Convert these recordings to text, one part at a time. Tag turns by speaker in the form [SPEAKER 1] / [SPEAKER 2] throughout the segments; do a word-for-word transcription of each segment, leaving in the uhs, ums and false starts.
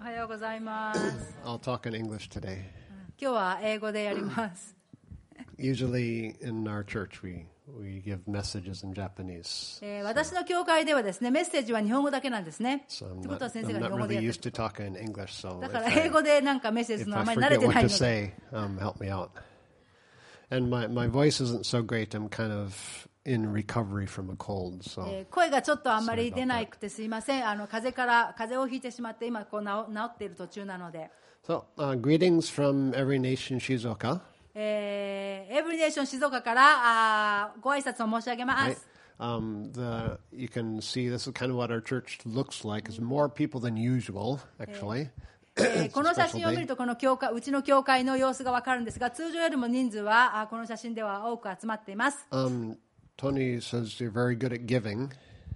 [SPEAKER 1] はようございます。
[SPEAKER 2] I'll talk in English today.
[SPEAKER 1] 今日は英語でやります。
[SPEAKER 2] Usually in our church we we give messages in Japanese.
[SPEAKER 1] えー、私の教会ではですね、メッセージは日本語だけなんですね。
[SPEAKER 2] So I'm
[SPEAKER 1] ということは
[SPEAKER 2] not,
[SPEAKER 1] 先生
[SPEAKER 2] I'm
[SPEAKER 1] が日
[SPEAKER 2] not
[SPEAKER 1] 本語で
[SPEAKER 2] really
[SPEAKER 1] やって
[SPEAKER 2] used to talking in English, so
[SPEAKER 1] だ
[SPEAKER 2] if
[SPEAKER 1] から
[SPEAKER 2] I,
[SPEAKER 1] 英語でなんかメッセージ
[SPEAKER 2] if
[SPEAKER 1] のあ
[SPEAKER 2] I
[SPEAKER 1] まり慣れ
[SPEAKER 2] forget
[SPEAKER 1] てな
[SPEAKER 2] what
[SPEAKER 1] い
[SPEAKER 2] to
[SPEAKER 1] ので、
[SPEAKER 2] say, um, help me out. And my, my voice isn't so great. I'm kind of in recovery from a cold, so
[SPEAKER 1] えー声がちょっとあんまり出なくてすいません。あの風邪から風邪をひいてしまって今こう治治っている途中なので。
[SPEAKER 2] so uh, greetings from Every Nation Shizuoka.
[SPEAKER 1] えー、エブリネーション静岡からあご挨拶を申し上げま
[SPEAKER 2] Right?
[SPEAKER 1] す。
[SPEAKER 2] Um, the you can see this is kind of what our church looks like. It's more people than usual, actually.
[SPEAKER 1] えーこの写真を見るとこの教会うちの教会の様子がわかるんですが、通常よりも人数はあこの写真では多く集まっています。
[SPEAKER 2] Um, Tony says you're very good at giving.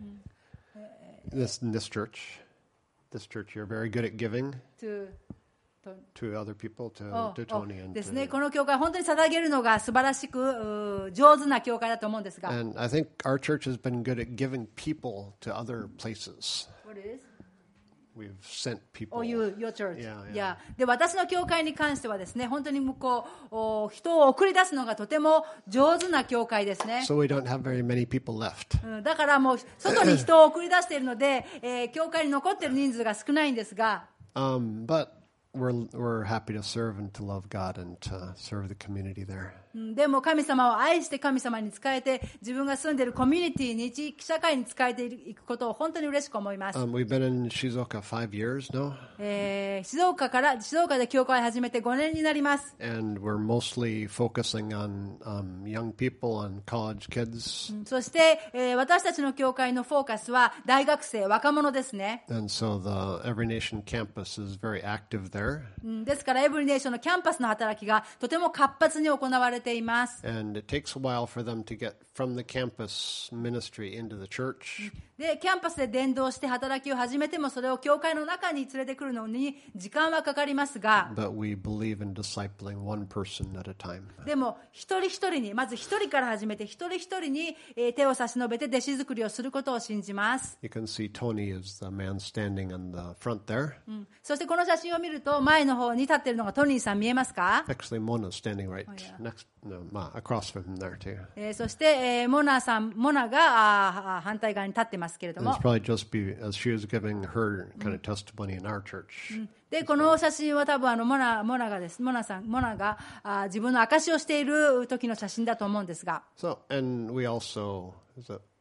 [SPEAKER 2] This in this church, this church, you're very good at giving
[SPEAKER 1] to to
[SPEAKER 2] to other people, to
[SPEAKER 1] お
[SPEAKER 2] to
[SPEAKER 1] お
[SPEAKER 2] Tony and
[SPEAKER 1] です
[SPEAKER 2] to,
[SPEAKER 1] ね、この教会本当に捧げるのが素晴らしくうー上手な教会だと思うんですが。
[SPEAKER 2] and I think our church has been good at giving people to other places.
[SPEAKER 1] What is?
[SPEAKER 2] We've sent people.
[SPEAKER 1] Oh, you, your church.
[SPEAKER 2] Yeah, yeah.
[SPEAKER 1] Yeah. で、私の教会に関してはですね、本当に向こうお人を送り出すのがとても上手な教会ですね。
[SPEAKER 2] So we don't have very many people left.
[SPEAKER 1] うんだからもう外に人を送り出しているので、えー教会に残っている人数が少ないんですが、
[SPEAKER 2] Um, but we're we're happy to serve and to love God and to serve the community there.
[SPEAKER 1] うんでも神様を愛して神様に仕えて、自分が住んでいるコミュニティに地域社会に仕えていくことを本当に嬉しく思います。
[SPEAKER 2] Um, we've been in Shizuoka five years now,
[SPEAKER 1] えー静岡から静岡で教会を始めてごねんになります。
[SPEAKER 2] and we're mostly focusing on um, young people and college kids.
[SPEAKER 1] うんそして、えー私たちの教会のフォーカスは大学生、若者ですね。
[SPEAKER 2] And so the Every Nation campus is very active there,
[SPEAKER 1] うんですからエブリネーションのキャンパスの働きがとても活発に行われています。
[SPEAKER 2] and it takes a while for them to get from the campus ministry into the church.
[SPEAKER 1] でキャンパスで伝道して働きを始めてもそれを教会の中に連れてくるのに時間はかかりますが、
[SPEAKER 2] But we believe in discipling one person at a time.
[SPEAKER 1] でも一人一人にまず一人から始めて一人一人にえー手を差し伸べて弟子作りをすることを信じます。
[SPEAKER 2] You can see Tony is the man standing in the front there.
[SPEAKER 1] うんそしてこの写真を見ると前の方に立っているのがトニーさん見えますか？
[SPEAKER 2] Actually, Mona's standing right
[SPEAKER 1] Oh, yeah.
[SPEAKER 2] next, no, ma, across from him there too.
[SPEAKER 1] えーそして、えーモナさんモナがあー反対側に立ってますけれど
[SPEAKER 2] And
[SPEAKER 1] も
[SPEAKER 2] it's probably just be as she was giving her kind of testimony in our church.
[SPEAKER 1] でこの写真は多分あのモナモナがですモナさんモナがあ自分の証しをしている時の写真だと思うんですが、
[SPEAKER 2] So, and we also is it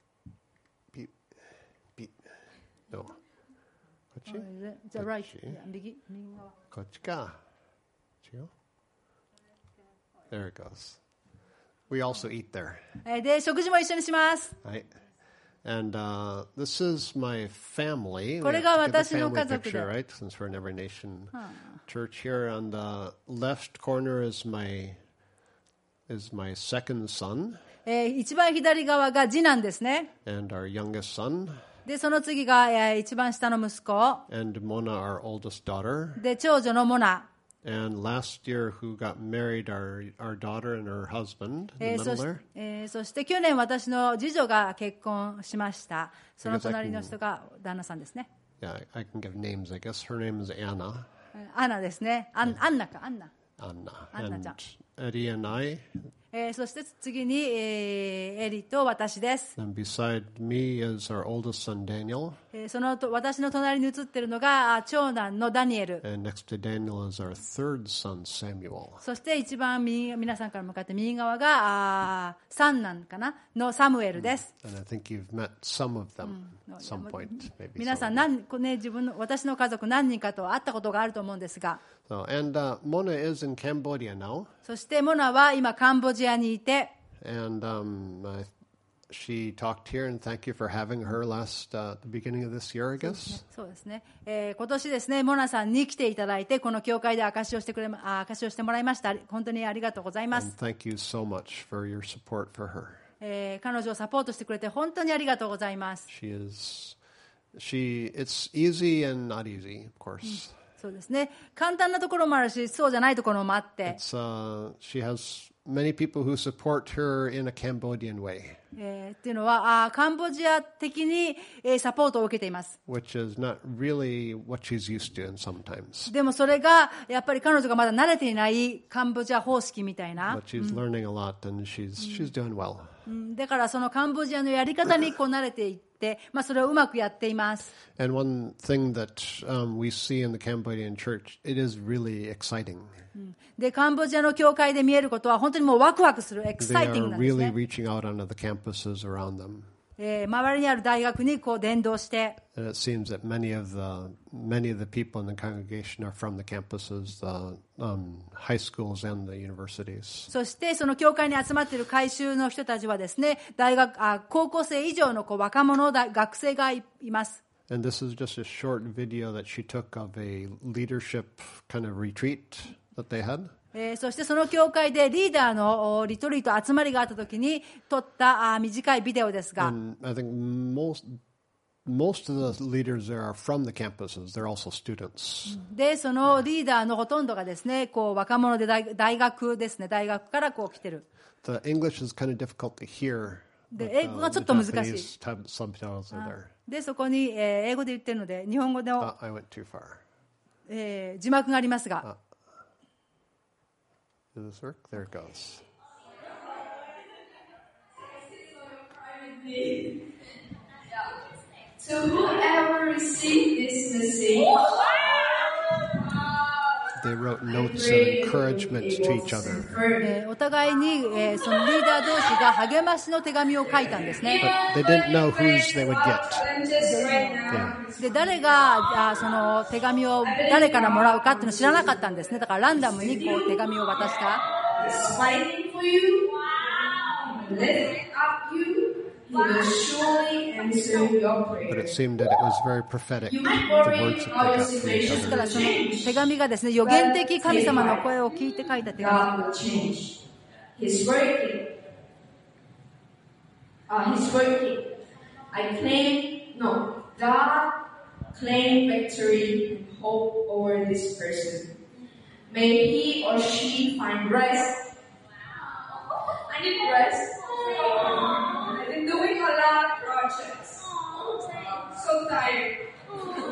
[SPEAKER 2] beep beep no. こっち?
[SPEAKER 1] じゃあ right
[SPEAKER 2] こっち
[SPEAKER 1] 右右側
[SPEAKER 2] こっちか。違う? There it goes. We also eat there.
[SPEAKER 1] えーで食事も一緒にします。
[SPEAKER 2] Right. And uh, this is my family. We
[SPEAKER 1] これ
[SPEAKER 2] have
[SPEAKER 1] が
[SPEAKER 2] to get
[SPEAKER 1] 私
[SPEAKER 2] the
[SPEAKER 1] の
[SPEAKER 2] family
[SPEAKER 1] 家族で。
[SPEAKER 2] picture, right? Since we're in Every Nation Church here. On the left corner is my is my second son
[SPEAKER 1] えー一番左側が次男ですね。
[SPEAKER 2] and our youngest son,
[SPEAKER 1] でその次が、えー一番下の息子
[SPEAKER 2] and Mona, our oldest daughter.
[SPEAKER 1] で長女のモナ、
[SPEAKER 2] And last year, who got married, our our daughter and her husband,
[SPEAKER 1] え
[SPEAKER 2] in
[SPEAKER 1] ー
[SPEAKER 2] the
[SPEAKER 1] そ
[SPEAKER 2] middle
[SPEAKER 1] し
[SPEAKER 2] there.
[SPEAKER 1] えーそして去年私の次女が結婚しました。その隣の人が旦那さんですね。
[SPEAKER 2] Yeah, I, I can give names, I guess. Her name is Anna.
[SPEAKER 1] えーアンナですね。アンアンナかアンナ。
[SPEAKER 2] Anna.
[SPEAKER 1] Anna
[SPEAKER 2] And
[SPEAKER 1] ちゃん。
[SPEAKER 2] Eddie and I.
[SPEAKER 1] えーそして次に、えーエリと私です。
[SPEAKER 2] And beside me is our oldest son, Daniel.
[SPEAKER 1] えーそのと私の隣に写っているのがあ長男のダニエル。
[SPEAKER 2] And next to Daniel is our third son, Samuel.
[SPEAKER 1] そして一番右皆さんから向かって右側があ三男かなのサムエルです。
[SPEAKER 2] And I think you've met some of them at some point. Maybe
[SPEAKER 1] 皆さ
[SPEAKER 2] some
[SPEAKER 1] ん
[SPEAKER 2] of them.
[SPEAKER 1] 何、こうね、自分の私の家族何人かと会ったことがあると思うんですが、
[SPEAKER 2] So, and uh, Mona is in Cambodia now.
[SPEAKER 1] そしてモナは今カンボジアにいて、
[SPEAKER 2] And um, I, she talked here, and thank you for having her last, uh, the beginning of this year, I guess.
[SPEAKER 1] そうですね、えー今年ですねモナさんに来ていただいてこの教会で証しをしてくれまあ証しをしてもらいました。本当にありがとうございま
[SPEAKER 2] And
[SPEAKER 1] す。
[SPEAKER 2] thank you so much for your support for her.
[SPEAKER 1] えー彼女をサポートしてくれて本当にありがとうございます。
[SPEAKER 2] She is, she, it's easy and not easy, of course.
[SPEAKER 1] そうですね、簡単なところもあるしそうじゃないところもあって、
[SPEAKER 2] It's, uh, she has many people who support her in a Cambodian way.
[SPEAKER 1] えー、っていうのはあカンボジア的に、えー、サポートを受けています。
[SPEAKER 2] which is not really what she's used to in sometimes.
[SPEAKER 1] でもそれがやっぱり彼女がまだ慣れていないカンボジア方式みたいな。
[SPEAKER 2] But she's learning a lot and she's she's doing well.
[SPEAKER 1] だからそのカンボジアのやり方にこう慣れていって、まあ、それをうまくやっています。
[SPEAKER 2] And one thing that um, we see in the Cambodian church, it is really exciting.
[SPEAKER 1] でカンボジアの教会で見えることは本当にもうワクワクするエキ
[SPEAKER 2] They
[SPEAKER 1] サイティング
[SPEAKER 2] are
[SPEAKER 1] なんです
[SPEAKER 2] really
[SPEAKER 1] ね。
[SPEAKER 2] reaching out onto the campuses around them.
[SPEAKER 1] えー、周りにある大学にこう伝道して、
[SPEAKER 2] And it seems that many of the many of the people in the congregation are from the campuses, the um, high schools and the universities.
[SPEAKER 1] そしてその教会に集まっている改宗の人たちはですね、大学あ高校生以上のこう若者だ学生が い, います。
[SPEAKER 2] And this is just a short video that she took of a leadership kind of retreat that they had.
[SPEAKER 1] えー、そしてその教会でリーダーのリトリート集まりがあった時に撮ったあ短いビデオですが、
[SPEAKER 2] And I think most most of the leaders there are from the campuses. They're also students.
[SPEAKER 1] でそのリーダーのほとんどがですね、こう若者で 大, 大学ですね、大学からこう来てる。
[SPEAKER 2] The English is kind of difficult to hear.
[SPEAKER 1] で
[SPEAKER 2] but,
[SPEAKER 1] 英語がちょっと難しい。
[SPEAKER 2] Japanese tab- subtitles are there.
[SPEAKER 1] でそこに、えー、英語で言ってるので日本語の、
[SPEAKER 2] Uh, I went too far.
[SPEAKER 1] えー、字幕がありますが、
[SPEAKER 2] Does this work? There it goes.
[SPEAKER 3] So whoever received this message,
[SPEAKER 2] They wrote notes of encouragement to each other.
[SPEAKER 1] えーお互いに、えーそのリーダー同士が励ましの手紙を書いたんですね。
[SPEAKER 2] But they didn't know whose they would get.
[SPEAKER 3] and just right now,
[SPEAKER 2] Yeah.
[SPEAKER 1] で誰があその手紙を誰からもらうかっていうのを知らなかったんですね。だからランダムにこう手紙を渡した。
[SPEAKER 3] is fighting for you, lifting up you, he will surely answer your
[SPEAKER 2] But it
[SPEAKER 3] prayer.
[SPEAKER 2] seemed that it was very prophetic,
[SPEAKER 3] You
[SPEAKER 2] the
[SPEAKER 3] might
[SPEAKER 2] words
[SPEAKER 3] worry
[SPEAKER 2] that
[SPEAKER 3] how
[SPEAKER 2] they
[SPEAKER 3] your
[SPEAKER 2] got from each
[SPEAKER 3] situation
[SPEAKER 1] ですから
[SPEAKER 3] will
[SPEAKER 1] その
[SPEAKER 3] change.
[SPEAKER 1] 手紙がですね、予言的神様の声を聞いて書いた手紙。
[SPEAKER 3] God will change. He's working. Uh, he's working. I claim, no, God claim victory and hope over this person. May he or she find rest. I need rest. I've been doing a lot of projects. So tired. Oh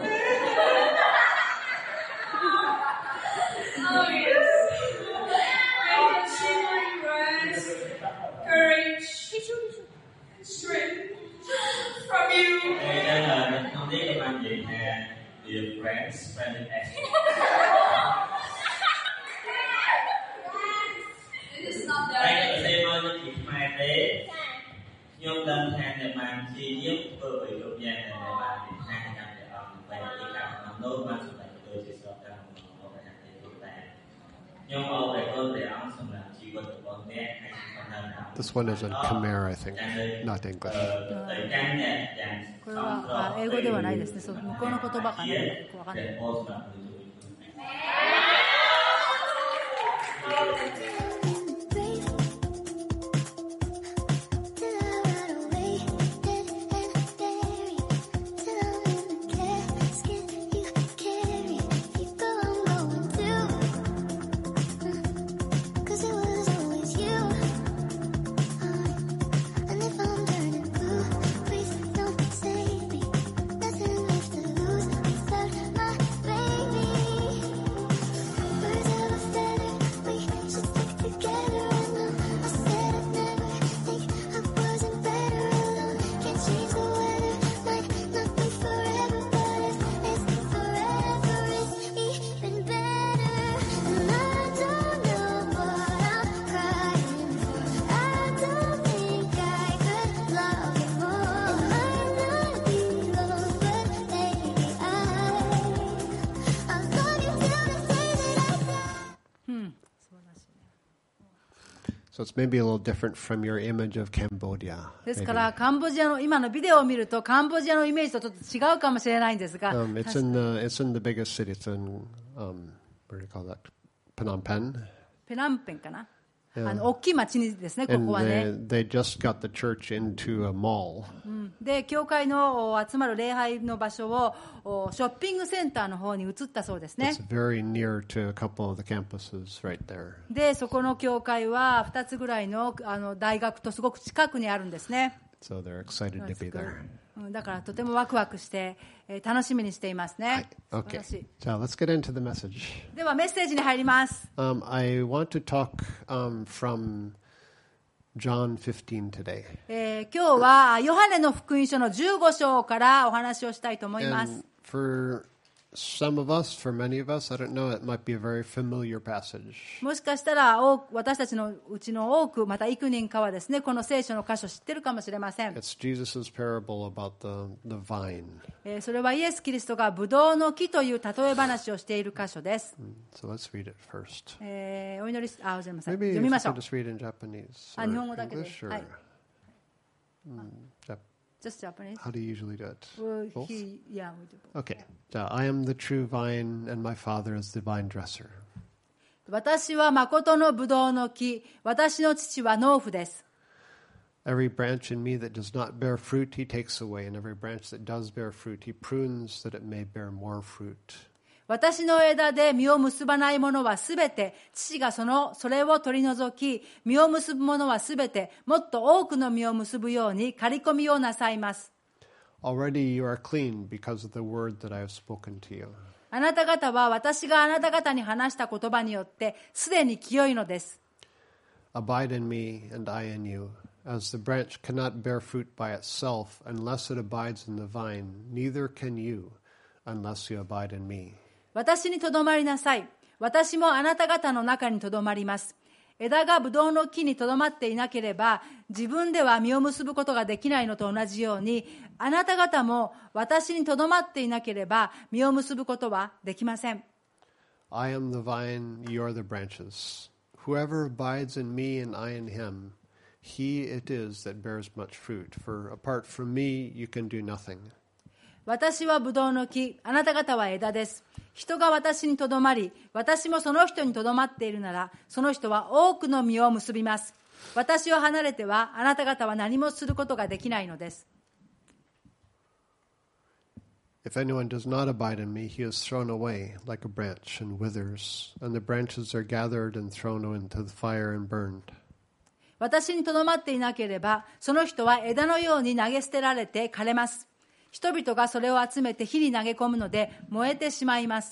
[SPEAKER 3] yes. May he or she find rest, courage, strength from you.
[SPEAKER 4] Đây đây là thông điệp của anh chị nè, dear friends, friend in action.
[SPEAKER 3] It is not
[SPEAKER 4] Đây
[SPEAKER 3] that.
[SPEAKER 4] là xem ơi những chị mai tế, nhung lần hàng để bàn chi giúp vừa bị lục nhà để bàn thì hai năm để ông về đi cả năm đôi ban sự đại tôi chỉ sợ rằng ông phải hành để chúng ta nhung ông để con để ông xong làm chi quân của con bé hay con lần nào.
[SPEAKER 2] This one is in Khmer, I think, not English.
[SPEAKER 4] tới căn nhà dàn
[SPEAKER 1] これはあ英語ではないですね。そう向こうの言葉かな。よくわかんない。
[SPEAKER 4] để ô mà
[SPEAKER 2] So it's maybe a little different from your image of Cambodia.
[SPEAKER 1] ですか
[SPEAKER 2] maybe.
[SPEAKER 1] らカンボジアの今のビデオを見るとカンボジアのイメージとちょっと違うかもしれないんですが、
[SPEAKER 2] Um, it's in the it's in the biggest city. It's in um, what do you call that? Phnom Penh.
[SPEAKER 1] ペナンペンかな。 あの大きい町にですね、こ
[SPEAKER 2] And
[SPEAKER 1] こは
[SPEAKER 2] they,
[SPEAKER 1] ね。
[SPEAKER 2] they just got the church into a mall.
[SPEAKER 1] で、教会のお集まる礼拝の場所をおショッピングセンターの方に移ったそうですね。
[SPEAKER 2] It's very near to a couple of the campuses right there.
[SPEAKER 1] で、そこの教会はふたつぐらいの、あの大学とすごく近くにあるんですね。
[SPEAKER 2] So they're excited to be there.
[SPEAKER 1] うんだからとてもワクワクして、えー楽しみにしていますね。素晴
[SPEAKER 2] Okay.
[SPEAKER 1] らしい。
[SPEAKER 2] So let's get into the message.
[SPEAKER 1] ではメッセージに入ります。
[SPEAKER 2] Um, I want to talk um, from John fifteen today.
[SPEAKER 1] えー今日はヨハネの福音書のじゅうご章からお話をしたいと思います。
[SPEAKER 2] And for some of us, for many of us, I don't know, it might be a very familiar passage.
[SPEAKER 1] もしかしたら多く私たちのうちの多く、また幾人かはですね、この聖書の箇所知ってるかもしれません。
[SPEAKER 2] It's Jesus' parable about the, the vine.
[SPEAKER 1] えーそれはイエス・キリストがブドウの木という例え話をしている箇所です。
[SPEAKER 2] So let's read it first.
[SPEAKER 1] えーお祈りし、あ、すみません。
[SPEAKER 2] Maybe
[SPEAKER 1] 読
[SPEAKER 2] if
[SPEAKER 1] み
[SPEAKER 2] you
[SPEAKER 1] ましょ
[SPEAKER 2] could
[SPEAKER 1] う。
[SPEAKER 2] just read in Japanese
[SPEAKER 1] あ、
[SPEAKER 2] or
[SPEAKER 1] 日本語だけで。
[SPEAKER 2] English or
[SPEAKER 1] はい。
[SPEAKER 2] mm, Jap-
[SPEAKER 1] Just Japanese.
[SPEAKER 2] how do you usually do it?
[SPEAKER 1] Well,
[SPEAKER 2] Both?
[SPEAKER 1] he- yeah, we do both.
[SPEAKER 2] Okay. So I am the true vine, and my Father is the vine dresser.
[SPEAKER 1] 私は誠のブドウの木、私の父は農夫です。
[SPEAKER 2] Every branch in me that does not bear fruit, he takes away, and every branch that does bear fruit, he prunes that it may bear more fruit.
[SPEAKER 1] 私の枝で実を結ばないものはすべて、父がその、それを取り除き、実を結ぶものはすべて、もっと多くの実を結ぶように刈り込みをなさいます。
[SPEAKER 2] Already you are clean because of the word that I have spoken to you.
[SPEAKER 1] あなた方は私があなた方に話した言葉によって、すでに清いのです。
[SPEAKER 2] Abide in me, and I in you. As the branch cannot bear fruit by itself unless it abides in the vine, neither can you unless you abide in me.
[SPEAKER 1] 私にとどまりなさい。私もあなた方の中にとどまります。枝がブドウの木にとどまっていなければ、自分では実を結ぶことができないのと同じように、あなた方も私にとどまっていなければ、実を結ぶことはできません。
[SPEAKER 2] I am the vine, you are the branches. Whoever abides in me and I in him, he it is that bears much fruit. For apart from me, you can do nothing.
[SPEAKER 1] 私はブドウの木、あなた方は枝です。人が私にとどまり、私もその人にとどまっているなら、その人は多くの実を結びます。私を離れては、あなた方は何もすることができないのです。
[SPEAKER 2] If anyone does not abide in me, he is thrown away like a branch and withers, and the branches are gathered and thrown into the fire and burned.
[SPEAKER 1] 私にとどまっていなければ、その人は枝のように投げ捨てられて枯れます。人々がそれを集めて火に投げ込むので燃えてしまいます。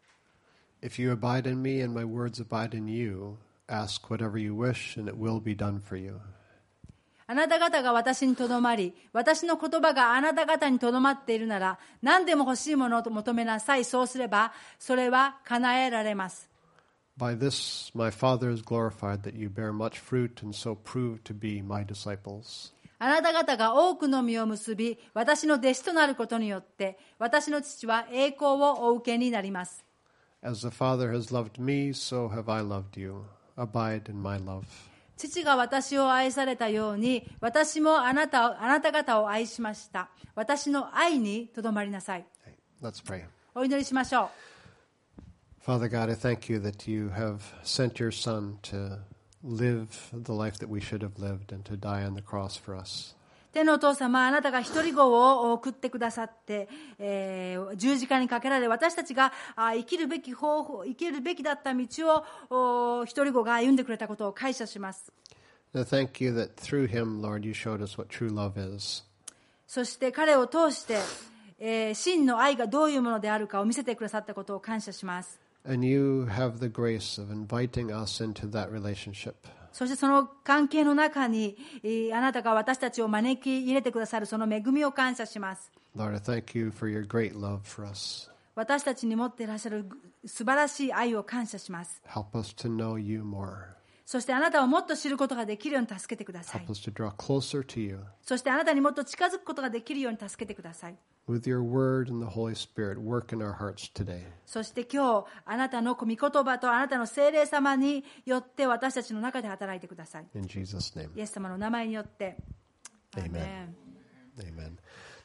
[SPEAKER 2] If you abide in me and my words abide in you, ask whatever you wish and it will be done for you.
[SPEAKER 1] あなた方が私にとどまり、私の言葉があなた方にとどまっているなら、何でも欲しいものを求めなさい。そうすれば、それは叶えられます。
[SPEAKER 2] By this my Father is glorified that you bear much fruit and so prove to be my disciples.
[SPEAKER 1] あなた方が多くの実を結び、私の弟子となることによって、私の父は栄光をお受けになります。
[SPEAKER 2] As the Father has loved me, so have I loved you. Abide in my love.
[SPEAKER 1] 父が私を愛されたように、私もあなたを、あなた方を愛しました。私の愛にとどまりなさい。
[SPEAKER 2] Okay, let's pray.
[SPEAKER 1] お祈りしましょう。
[SPEAKER 2] Father God, I thank you that you have sent your Son to live the life that we should have lived and to die on the cross for us.
[SPEAKER 1] 天のお父様、あなたが一人子を送ってくださって、えー、十字架にかけられ、私たちがあ生きるべき方法、生きるべきだった道を一人子が歩んでくれたことを感謝します。
[SPEAKER 2] And I thank you that through him, Lord, you showed us what true love is.
[SPEAKER 1] そして彼を通して、えー、真の愛がどういうものであるかを見せてくださったことを感謝します。
[SPEAKER 2] And you have the grace of inviting us into that relationship.
[SPEAKER 1] そしてその関係の中に、あなたが私たちを招き入れてくださるその恵みを感謝します。
[SPEAKER 2] Lord, I thank you for your great love for us.
[SPEAKER 1] 私たちに持っていらっしゃる素晴らしい愛を感謝します。
[SPEAKER 2] Help us to know you more.
[SPEAKER 1] そしてあなたをもっと知ることができるように助けてください。
[SPEAKER 2] Help us to draw closer to you.
[SPEAKER 1] そしてあなたにもっと近づくことができるように助けてください。
[SPEAKER 2] With your word and the Holy Spirit, work in our hearts today.
[SPEAKER 1] そして今日あなたの御言葉とあなたの聖霊様によって私たちの中で働いてください。
[SPEAKER 2] In Jesus' name.
[SPEAKER 1] イエス様の名前によって。
[SPEAKER 2] Amen. Amen.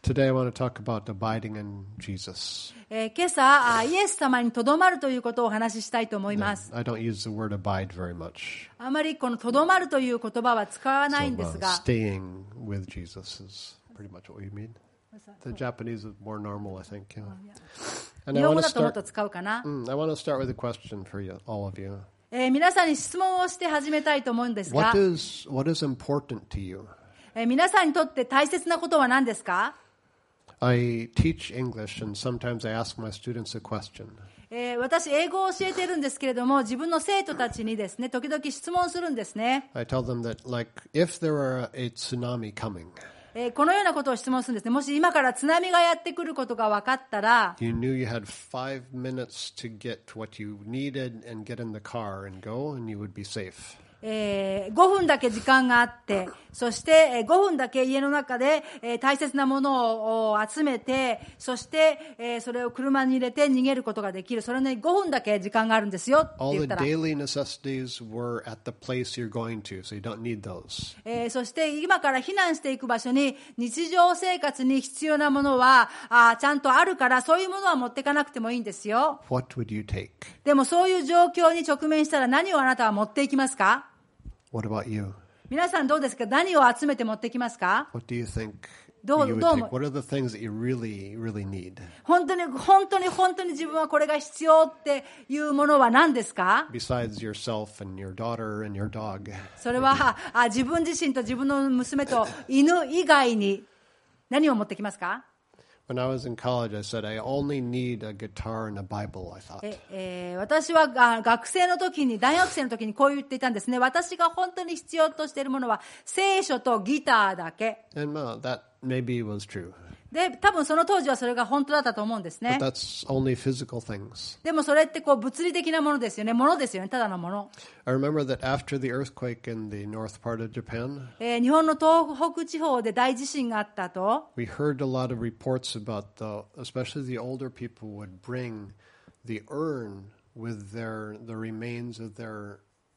[SPEAKER 2] Today I want to talk about abiding in Jesus.
[SPEAKER 1] えー今朝、あイエス様にとどまるということをお話ししたいと思います。
[SPEAKER 2] I don't use the word abide very much.
[SPEAKER 1] あまりこのとどまるという言葉は使わないん
[SPEAKER 2] So,
[SPEAKER 1] で
[SPEAKER 2] uh,
[SPEAKER 1] すが、
[SPEAKER 2] staying with Jesus is pretty much what you mean. The Japanese is more normal, I think. Yeah. And
[SPEAKER 1] 日
[SPEAKER 2] I
[SPEAKER 1] 本
[SPEAKER 2] want
[SPEAKER 1] 語
[SPEAKER 2] to
[SPEAKER 1] だともっと
[SPEAKER 2] start.
[SPEAKER 1] 使うかな。
[SPEAKER 2] Mm, I want to start with a question for you, all of you.
[SPEAKER 1] えー皆さんに質問をして始めたいと思うんですが
[SPEAKER 2] What、is what is important to you?
[SPEAKER 1] えー皆さんにとって大切なことは何ですか？
[SPEAKER 2] I teach English, and sometimes I ask my students a question.
[SPEAKER 1] えー私、英語を教えているんですけれども、自分の生徒たちにですね、時々質問するんですね。
[SPEAKER 2] I tell them that, like, if there were a tsunami coming,
[SPEAKER 1] えーこのようなことを質問するんですね。もし今から津波がやってくることが分かったら、
[SPEAKER 2] you knew you had five minutes to get what you needed and get in the car and go, and you would be safe.
[SPEAKER 1] えーごふんだけ時間があって、そしてえーごふんだけ家の中でえー大切なものを集めて、そしてえーそれを車に入れて逃げることができる。それにごふんだけ時間があるんですよって
[SPEAKER 2] All
[SPEAKER 1] 言っ
[SPEAKER 2] the
[SPEAKER 1] たら、
[SPEAKER 2] daily necessities were at the place you're going to, so you don't need those.
[SPEAKER 1] えーそして今から避難していく場所に日常生活に必要なものはあーちゃんとあるから、そういうものは持っていかなくてもいいんですよ。
[SPEAKER 2] What would you take?
[SPEAKER 1] でもそういう状況に直面したら何をあなたは持っていきますか？
[SPEAKER 2] What about you?
[SPEAKER 1] 皆さんどうですか？何を集めて持ってきますか？
[SPEAKER 2] What do you think
[SPEAKER 1] どう-
[SPEAKER 2] you would
[SPEAKER 1] どうも-
[SPEAKER 2] take? What are the things that you really, really need?
[SPEAKER 1] 本当に本当に本当に自分はこれが必要っていうものは何ですか？
[SPEAKER 2] Besides yourself and your daughter and your dog.
[SPEAKER 1] それはあ自分自身と自分の娘と犬以外に何を持ってきますか？
[SPEAKER 2] When I was in college, I said, I only need a guitar and a Bible, I thought.
[SPEAKER 1] ええー私はあ学生の時に大学生の時にこう言っていたんですね。私が本当に必要としているものは聖書とギターだけ
[SPEAKER 2] And uh, that maybe was true.
[SPEAKER 1] で、多分その当時はそれが本当だったと思うんですね。
[SPEAKER 2] But that's only physical things.
[SPEAKER 1] でもそれってこう物理的なものですよね。ものですよね。ただのもの。
[SPEAKER 2] I remember that after the earthquake in the north part of Japan,
[SPEAKER 1] えー日本の東北地方で大地震があった後、
[SPEAKER 2] we heard a lot of reports about the, especially the older people would bring the urn with their, the remains of their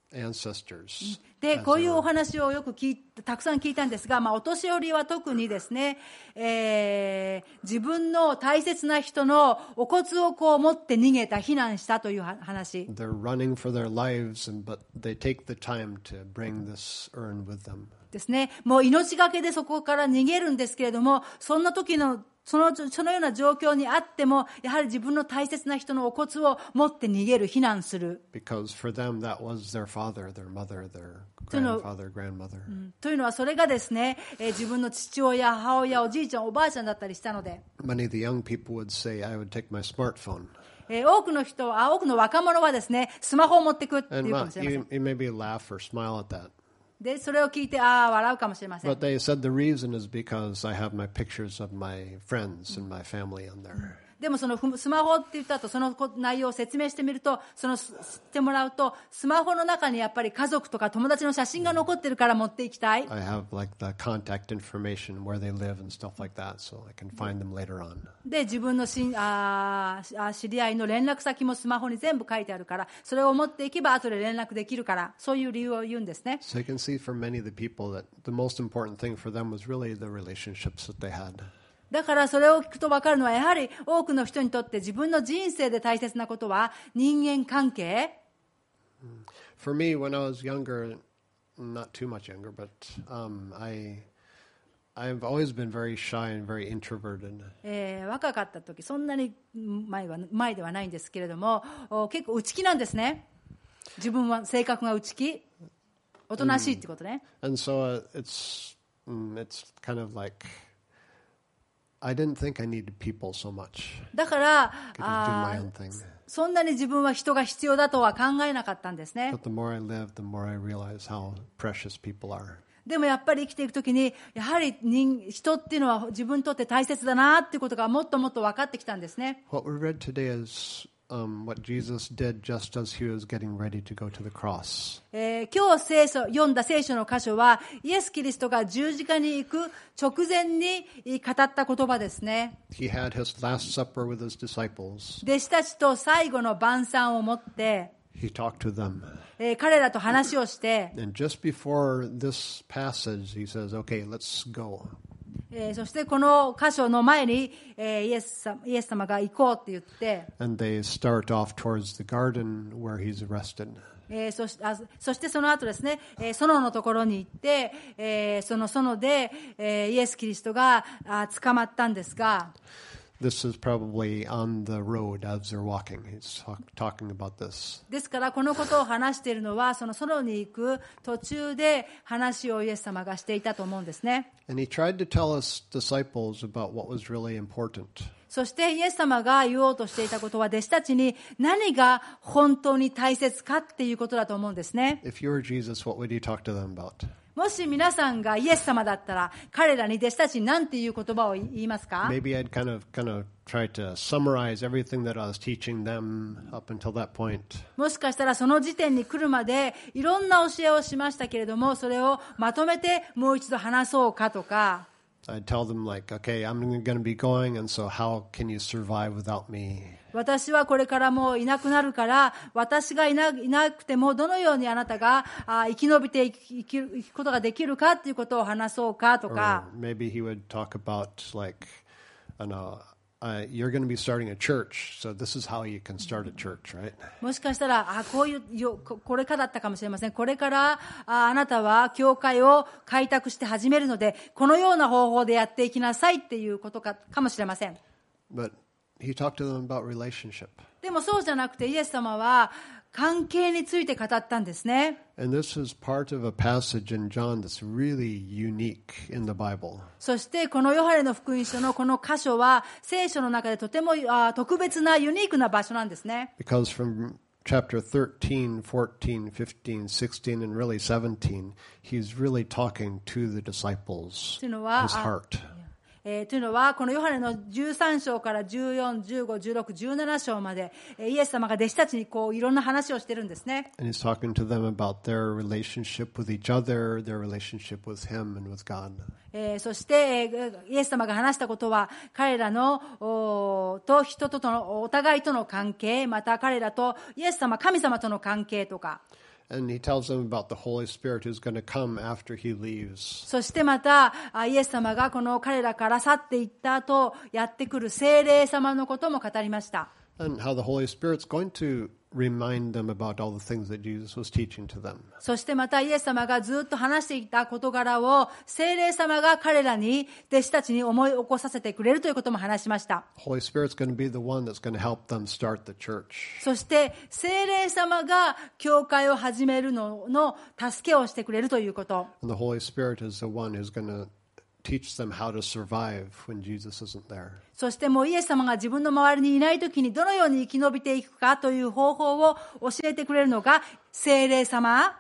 [SPEAKER 2] ancestors.
[SPEAKER 1] で
[SPEAKER 2] as
[SPEAKER 1] こういう
[SPEAKER 2] a-
[SPEAKER 1] お話をよく聞いたくさん聞いたんですが、まあ、お年寄りは特にですね、えー自分の大切な人のお骨をこう持って逃げた、避難したというは話
[SPEAKER 2] They're running for their lives, and but they take the time to bring this urn with them.
[SPEAKER 1] ですね。もう命がけでそこから逃げるんですけれども、そんな時のそのそのような状況にあっても、やはり自分の大切な人のお骨を持って逃げる、避難する。
[SPEAKER 2] Because for them, that was their father, their mother, their
[SPEAKER 1] You know-
[SPEAKER 2] grandfather, grandmother.
[SPEAKER 1] というのはそれがですね、えー自分の父親、母親、おじいちゃん、おばあちゃんだったりしたので、
[SPEAKER 2] Many of the young people would say, I would take my smartphone.
[SPEAKER 1] えー多くの人は、多くの若者はですね、スマホを持ってくってい
[SPEAKER 2] And
[SPEAKER 1] うか
[SPEAKER 2] ma-
[SPEAKER 1] もしれません。
[SPEAKER 2] you, you maybe laugh or smile at that.
[SPEAKER 1] で、それを聞いて、ああ、笑うかもしれません。
[SPEAKER 2] But they said the reason is because I have my pictures of my friends and my family on there.
[SPEAKER 1] でもそのふスマホって言った後、そのこ内容を説明してみると、そのす知ってもらうと、スマホの中にやっぱり家族とか友達の写真が残ってるから持っていきたい。
[SPEAKER 2] I have like the contact information, where they live and stuff like that, so I can find them later on.
[SPEAKER 1] で、自分のしあーあ知り合いの連絡先もスマホに全部書いてあるから、それを持っていけば後で連絡できるから、そういう理由を言うんですね。
[SPEAKER 2] So you can see for many of the people that the most important thing for them was really the relationships that they had.
[SPEAKER 1] だからそれを聞くと分かるのは、やはり多くの人にとって自分の人生で大切なことは人間関係。
[SPEAKER 2] For me, when I was younger, not too much younger, but um, I, I've always been very shy and very introverted.
[SPEAKER 1] えー若かった時、そんなに前は前ではないんですけれども、お結構内気なんですね。自分は性格が内気、おとなしいってことね。
[SPEAKER 2] And so uh, it's mm, it's kind of like I didn't think I needed people so much.
[SPEAKER 1] だから、
[SPEAKER 2] I could do
[SPEAKER 1] あ
[SPEAKER 2] my
[SPEAKER 1] ー
[SPEAKER 2] own thing.
[SPEAKER 1] そんなに自分は人が必要だとは考えなかったんですね。
[SPEAKER 2] But the more I live, the more I realize how precious people are.
[SPEAKER 1] でもやっぱり生きていくときに、やはり人人っていうのは自分にとって大切だなっていうことがもっともっと分かってきたんですね。
[SPEAKER 2] What we read today is um, what Jesus did just as he was getting ready to go to the cross.
[SPEAKER 1] えー今日聖書読んだ聖書の箇所は、イエス・キリストが十字架に行く直前に語った言葉ですね。
[SPEAKER 2] He had his last supper with his disciples.
[SPEAKER 1] 弟子たちと最後の晩餐を持って、
[SPEAKER 2] He talked to them.
[SPEAKER 1] えー彼らと話をして、
[SPEAKER 2] And just before this passage, he says, okay, let's go.
[SPEAKER 1] えー、そしてこの箇所の前に、えー、イエス様、イエス様が行こうって言って、
[SPEAKER 2] And they start off towards the garden where he's arrested.
[SPEAKER 1] えー、そし、あ、そしてその後ですね、えー、園のところに行って、えー、その園で、えー、イエス・キリストがあ捕まったんですが、
[SPEAKER 2] This is probably on the road as they're walking. He's talk, talking about this.
[SPEAKER 1] ですからこのことを話しているのはその園に行く途中で話をイエス様がしていたと思うんですね。
[SPEAKER 2] And he tried to tell us disciples about what was really important.
[SPEAKER 1] そしてイエス様が言おうとしていたことは弟子たちに何が本当に大切かっていうことだと思うんですね。
[SPEAKER 2] If you were Jesus, what would you talk to them about?
[SPEAKER 1] もし皆さんがイエス様だったら彼らに弟子たちに何ていう言葉を言いますか？
[SPEAKER 2] Maybe I'd kind of kind of try to summarize everything that I was teaching them up until that point.
[SPEAKER 1] もしかしたらその時点に来るまでいろんな教えをしましたけれども、それをまとめてもう一度話そうかとか、
[SPEAKER 2] I'd tell them like, okay, I'm going to be going, and so how can you survive without me?
[SPEAKER 1] 私はこれからもういなくなるから、私がいな、いなくてもどのようにあなたがあ生き延びていく、生きることができるかっていうことを話そうかとか。
[SPEAKER 2] Or maybe he would talk about like, I know, uh, you're going to be starting a church, so this is how you can start a church, right?
[SPEAKER 1] もしかしたら、あ、こういうよ、これからだったかもしれません。これからあ、あなたは教会を開拓して始めるので、このような方法でやっていきなさいっていうことか、かもしれません。
[SPEAKER 2] But he talked to them about relationship.
[SPEAKER 1] でもそうじゃなくてイエス様は関係について語ったんですね。
[SPEAKER 2] And this is part of a passage in John that's really unique in the Bible.
[SPEAKER 1] そしてこのヨハネの福音書のこの箇所は聖書の中でとてもあ特別なユニークな場所なんですね。
[SPEAKER 2] Because from chapter thirteen, fourteen, fifteen, sixteen, and really seventeen, he's really talking to the disciples,
[SPEAKER 1] というのは、
[SPEAKER 2] his heart.
[SPEAKER 1] えー、というのはこのヨハネのじゅうさん章からじゅうよん、じゅうご、じゅうろく、じゅうなな章まで、えー、イエス様が弟子たちにこういろんな話をしてるんですね。
[SPEAKER 2] And he's talking to them about their relationship with each other, their relationship with him and with God.
[SPEAKER 1] えー、そして、えー、イエス様が話したことは彼らのおと人とのお互いとの関係、また彼らとイエス様神様との関係とか。
[SPEAKER 2] And he tells them about the Holy Spirit who's going to come after he leaves.
[SPEAKER 1] そしてまたイエス様がこの彼らから去っていった後やってくる聖霊様のことも語りました。
[SPEAKER 2] And how the Holy Spirit's going to remind them about all the things that Jesus was teaching to them.
[SPEAKER 1] そしてまたイエス様がずっと話していた事柄を聖霊様が彼らに弟子たちに思い起こさせてくれるということも話しました。
[SPEAKER 2] Holy Spirit's going to be the one that's going to help them start the church.
[SPEAKER 1] そして聖霊様が教会を始めるのの助けをしてくれるということ。
[SPEAKER 2] And the Holy Spirit is the one who's going to teach them how to survive when Jesus isn't there.
[SPEAKER 1] そしてもうイエス様が自分の周りにいないときにどのように生き延びていくかという方法を教えてくれるのが聖霊様。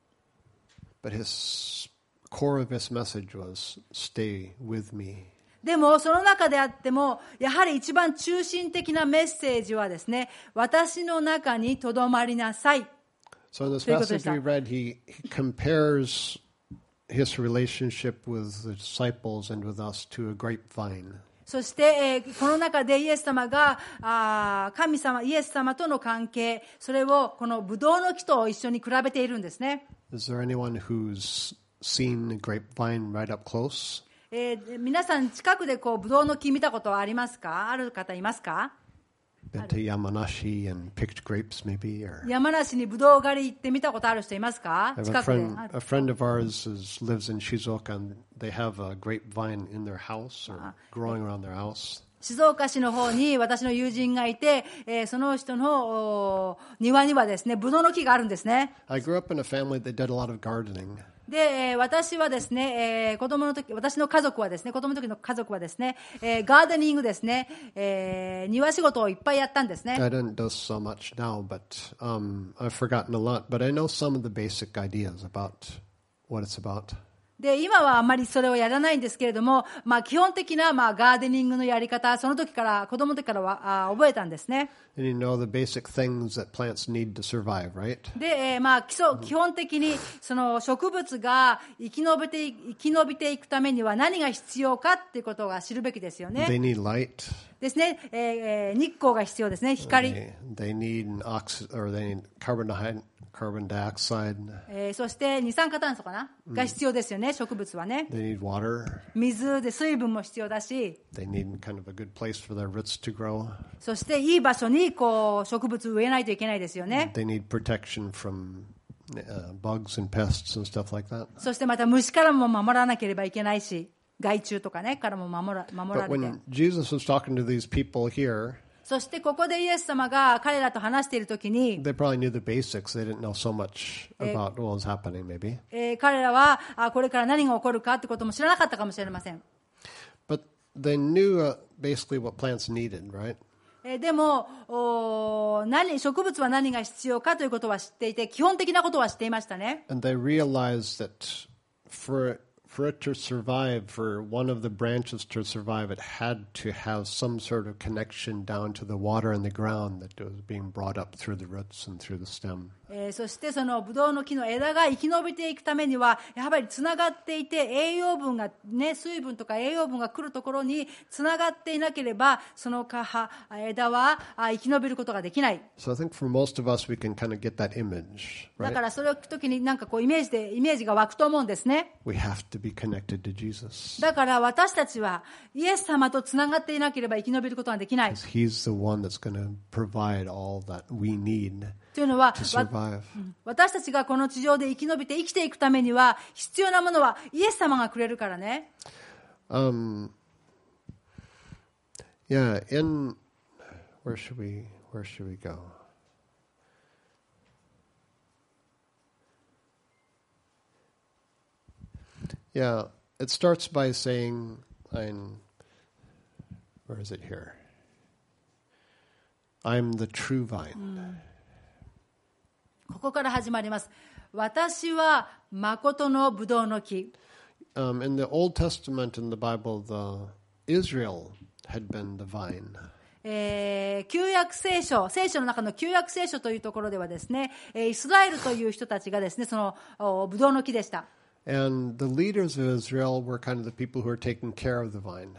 [SPEAKER 2] But his core of his message was, stay with me.
[SPEAKER 1] でもその中であってもやはり一番中心的なメッセージはですね、私の中にとどまりなさい。
[SPEAKER 2] So in this passage we read, he, he compares his relationship with the disciples and with us to a grapevine.
[SPEAKER 1] そして、えー、この中でイエス様があ神様イエス様との関係、それをこのブドウの木と一緒に比べているんですね。
[SPEAKER 2] Is there anyone who's seen a grapevine right up close?
[SPEAKER 1] えー、皆さん近くでこうブドウの木見たことはありますか？ある方いますか？
[SPEAKER 2] Been to Yamanashi and picked grapes maybe? Or
[SPEAKER 1] 山梨にブドウ狩り行って見たことある人いますか？
[SPEAKER 2] I have
[SPEAKER 1] 近
[SPEAKER 2] a
[SPEAKER 1] くで。
[SPEAKER 2] friend, a friend of ours is, lives in Shizuoka, and they have a grapevine in their house or growing around their house.
[SPEAKER 1] 静岡市の方に私の友人がいて、えー、その人の庭にはですね、ブドウの木があるんですね。
[SPEAKER 2] I grew up in a family that did a lot of gardening.
[SPEAKER 1] で、えー、私はですね、えー、子供の時、私の家族はですね、子供の時の家族はですね、えー、ガーデニングですね、えー、庭仕事をいっぱいやったんですね。
[SPEAKER 2] I don't do so much now, but um, I've forgotten a lot. But I know some of the basic ideas about what it's about.
[SPEAKER 1] で、今はあんまりそれをやらないんですけれども、まあ基本的なまあガーデニングのやり方、その時から、子供の時からはあ覚えたんですね。
[SPEAKER 2] And you know the basic things that plants need to survive, right?
[SPEAKER 1] で、えー、まあ基礎、基本的にその植物が生き延びて、生き延びていくためには何が必要かっていうことが知るべきですよね。
[SPEAKER 2] They need light.
[SPEAKER 1] ですね、えーえー日光が必要ですね、光。
[SPEAKER 2] They, they need an ox or they need carbon, di- carbon dioxide.
[SPEAKER 1] えーそして二酸化炭素かな、が必要ですよね、植物はね。
[SPEAKER 2] They need water.
[SPEAKER 1] 水で水分も必要だし、
[SPEAKER 2] They need kind of a good place for their roots to grow.
[SPEAKER 1] そしていい場所にこう植物植えないといけないですよね。
[SPEAKER 2] They need protection from uh, bugs and pests and stuff like that.
[SPEAKER 1] そしてまた虫からも守らなければいけないし、害虫とかねからも守ら守ら
[SPEAKER 2] But
[SPEAKER 1] れて。
[SPEAKER 2] when Jesus was talking to these people here,
[SPEAKER 1] そしてここでイエス様が彼らと話しているときに、
[SPEAKER 2] they probably knew the basics. They didn't know so much about what was happening, maybe.
[SPEAKER 1] えー彼らはあこれから何が起こるかってことも知らなかったかもしれません。
[SPEAKER 2] But they knew uh, basically what plants needed, right?
[SPEAKER 1] えーでもお何植物は何が必要かということは知っていて、基本的なことは知っていましたね。
[SPEAKER 2] And they realized that for for it to survive, for one of the branches to survive, it had to have some sort of connection down to the water and the ground that was being brought up through the roots and through the stem.
[SPEAKER 1] えーそしてそのブドウの木の枝が生き延びていくためにはやはりつながっていて、栄養分がね、水分とか栄養分が来るところにつながっていなければその葉枝はあ生き延びることができない。
[SPEAKER 2] So I think for most of us, we can kind of get that image,
[SPEAKER 1] だか
[SPEAKER 2] right?
[SPEAKER 1] らその時になんかこうイメージでイメージが湧くと思うんですね。
[SPEAKER 2] We have to be connected to Jesus.
[SPEAKER 1] だから私たちはイエス様とつながっていなければ生き延びることができない。
[SPEAKER 2] He's the one that's going to provide all that we need
[SPEAKER 1] というのは
[SPEAKER 2] to
[SPEAKER 1] わ
[SPEAKER 2] survive.
[SPEAKER 1] 私たちがこの地上で生き延びて生きていくためには必要なものはイエス様がくれるからね。
[SPEAKER 2] Um, yeah, in where should we where should we go? Yeah, it starts by saying, I'm, where is it here? I'm the true vine.
[SPEAKER 1] ここから始まります。私は誠のブドウの木。
[SPEAKER 2] Um, in the Old Testament in the Bible, the Israel had been the vine.
[SPEAKER 1] えー旧約聖書、聖書の中の旧約聖書というところではですね、えーイスラエルという人たちがですね、そのおブドウの木でした。
[SPEAKER 2] And the leaders of Israel were kind of the people who were taking care of the vine.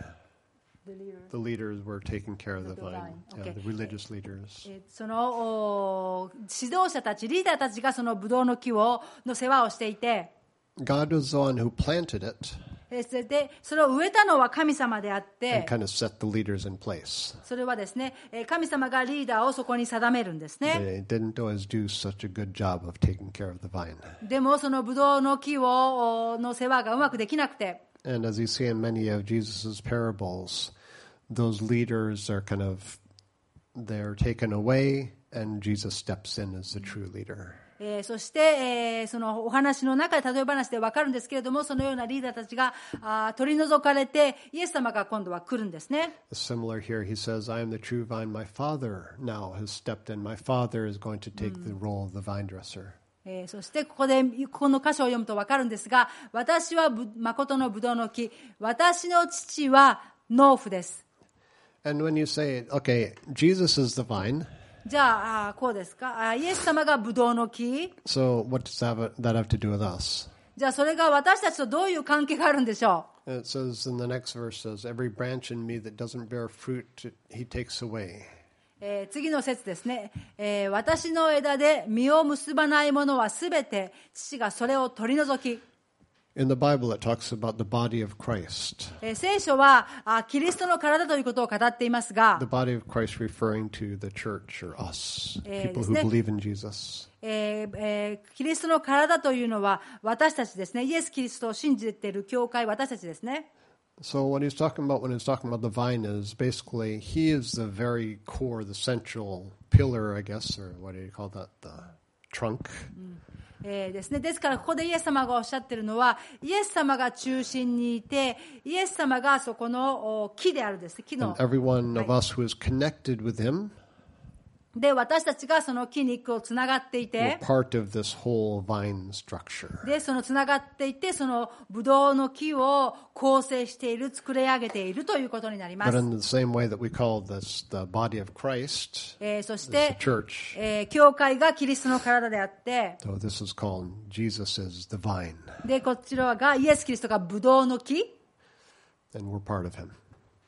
[SPEAKER 2] The leaders were taking care of the
[SPEAKER 1] The
[SPEAKER 2] vine.
[SPEAKER 1] vine,
[SPEAKER 2] Yeah,
[SPEAKER 1] okay.
[SPEAKER 2] the religious leaders.
[SPEAKER 1] えーそのお指導者たち、リーダーたちがそのブドウの木をの世話をしていて、
[SPEAKER 2] God was the one who planted it
[SPEAKER 1] えーそれでそれを植えたのは神様であっ
[SPEAKER 2] and
[SPEAKER 1] て、
[SPEAKER 2] kind of set the leaders in place.
[SPEAKER 1] それはですね、えー神様がリーダーをそこに定めるんですね。
[SPEAKER 2] They didn't always do such a good job of taking care of the vine.
[SPEAKER 1] でもそのブドウの木をおの世話がうまくできなくて、
[SPEAKER 2] And as you see in many of Jesus' parables, those leaders are kind of, they're taken away and Jesus steps in as the true leader.
[SPEAKER 1] えーそして、えーそのお話の中で例え話で分かるんですけれども、そのようなリーダーたちがあー取り除かれてイエス様が今度は来るんですね。
[SPEAKER 2] Similar here, he says, I am the true vine. My father now has stepped in. My father is going to take the role of the vine dresser.
[SPEAKER 1] えーそしてここでここの箇所を読むと分かるんですが、私はぶ誠のブドウの木、私の父は農夫です。
[SPEAKER 2] And when you say, okay, Jesus is the vine,
[SPEAKER 1] じゃあ、あーこうですか、あーイエス様がブドウの木、
[SPEAKER 2] so what does that have, that have to do with us?
[SPEAKER 1] じゃあそれが私たちとどういう関係があるんでしょう。
[SPEAKER 2] And it says in the next verse, says, every branch in me that doesn't bear fruit, he takes away.
[SPEAKER 1] えー次の節ですね、えー私の枝で実を結ばないものはすべて父がそれを取り除き、
[SPEAKER 2] In the Bible, it talks about the body of Christ.
[SPEAKER 1] えー聖書はあキリストの体ということを語っていますが、
[SPEAKER 2] The body of Christ referring to the church or us,
[SPEAKER 1] Eh,
[SPEAKER 2] people
[SPEAKER 1] です
[SPEAKER 2] who
[SPEAKER 1] ね。
[SPEAKER 2] believe in Jesus.
[SPEAKER 1] えーえーキリストの体というのは私たちですね。イエス・キリストを信じている教会、私たちですね。
[SPEAKER 2] So what he's talking about when he's talking about the vine is basically he is the very core, the central pillar, I guess, or what do you call that, the trunk.
[SPEAKER 1] えーですね、ですからここでイエス様がおっしゃっているのは、イエス様が中心にいて、イエス様がそこのお木であるですね、木の
[SPEAKER 2] And every one of us who is connected with him
[SPEAKER 1] で、私たちがその木にこうつながってい
[SPEAKER 2] we're
[SPEAKER 1] て、
[SPEAKER 2] part of this whole vine structure.
[SPEAKER 1] で、そのつながっていて、そのブドウの木を構成している、作り上げているということになりま
[SPEAKER 2] But
[SPEAKER 1] す。
[SPEAKER 2] in the same way that we call this the body of Christ,
[SPEAKER 1] えーそし
[SPEAKER 2] is
[SPEAKER 1] て
[SPEAKER 2] the、church.
[SPEAKER 1] えー教会がキリストの体であって、
[SPEAKER 2] So this is called Jesus is the vine,
[SPEAKER 1] で、こちらがイエス・キリストがブドウの木。
[SPEAKER 2] and we're part of him.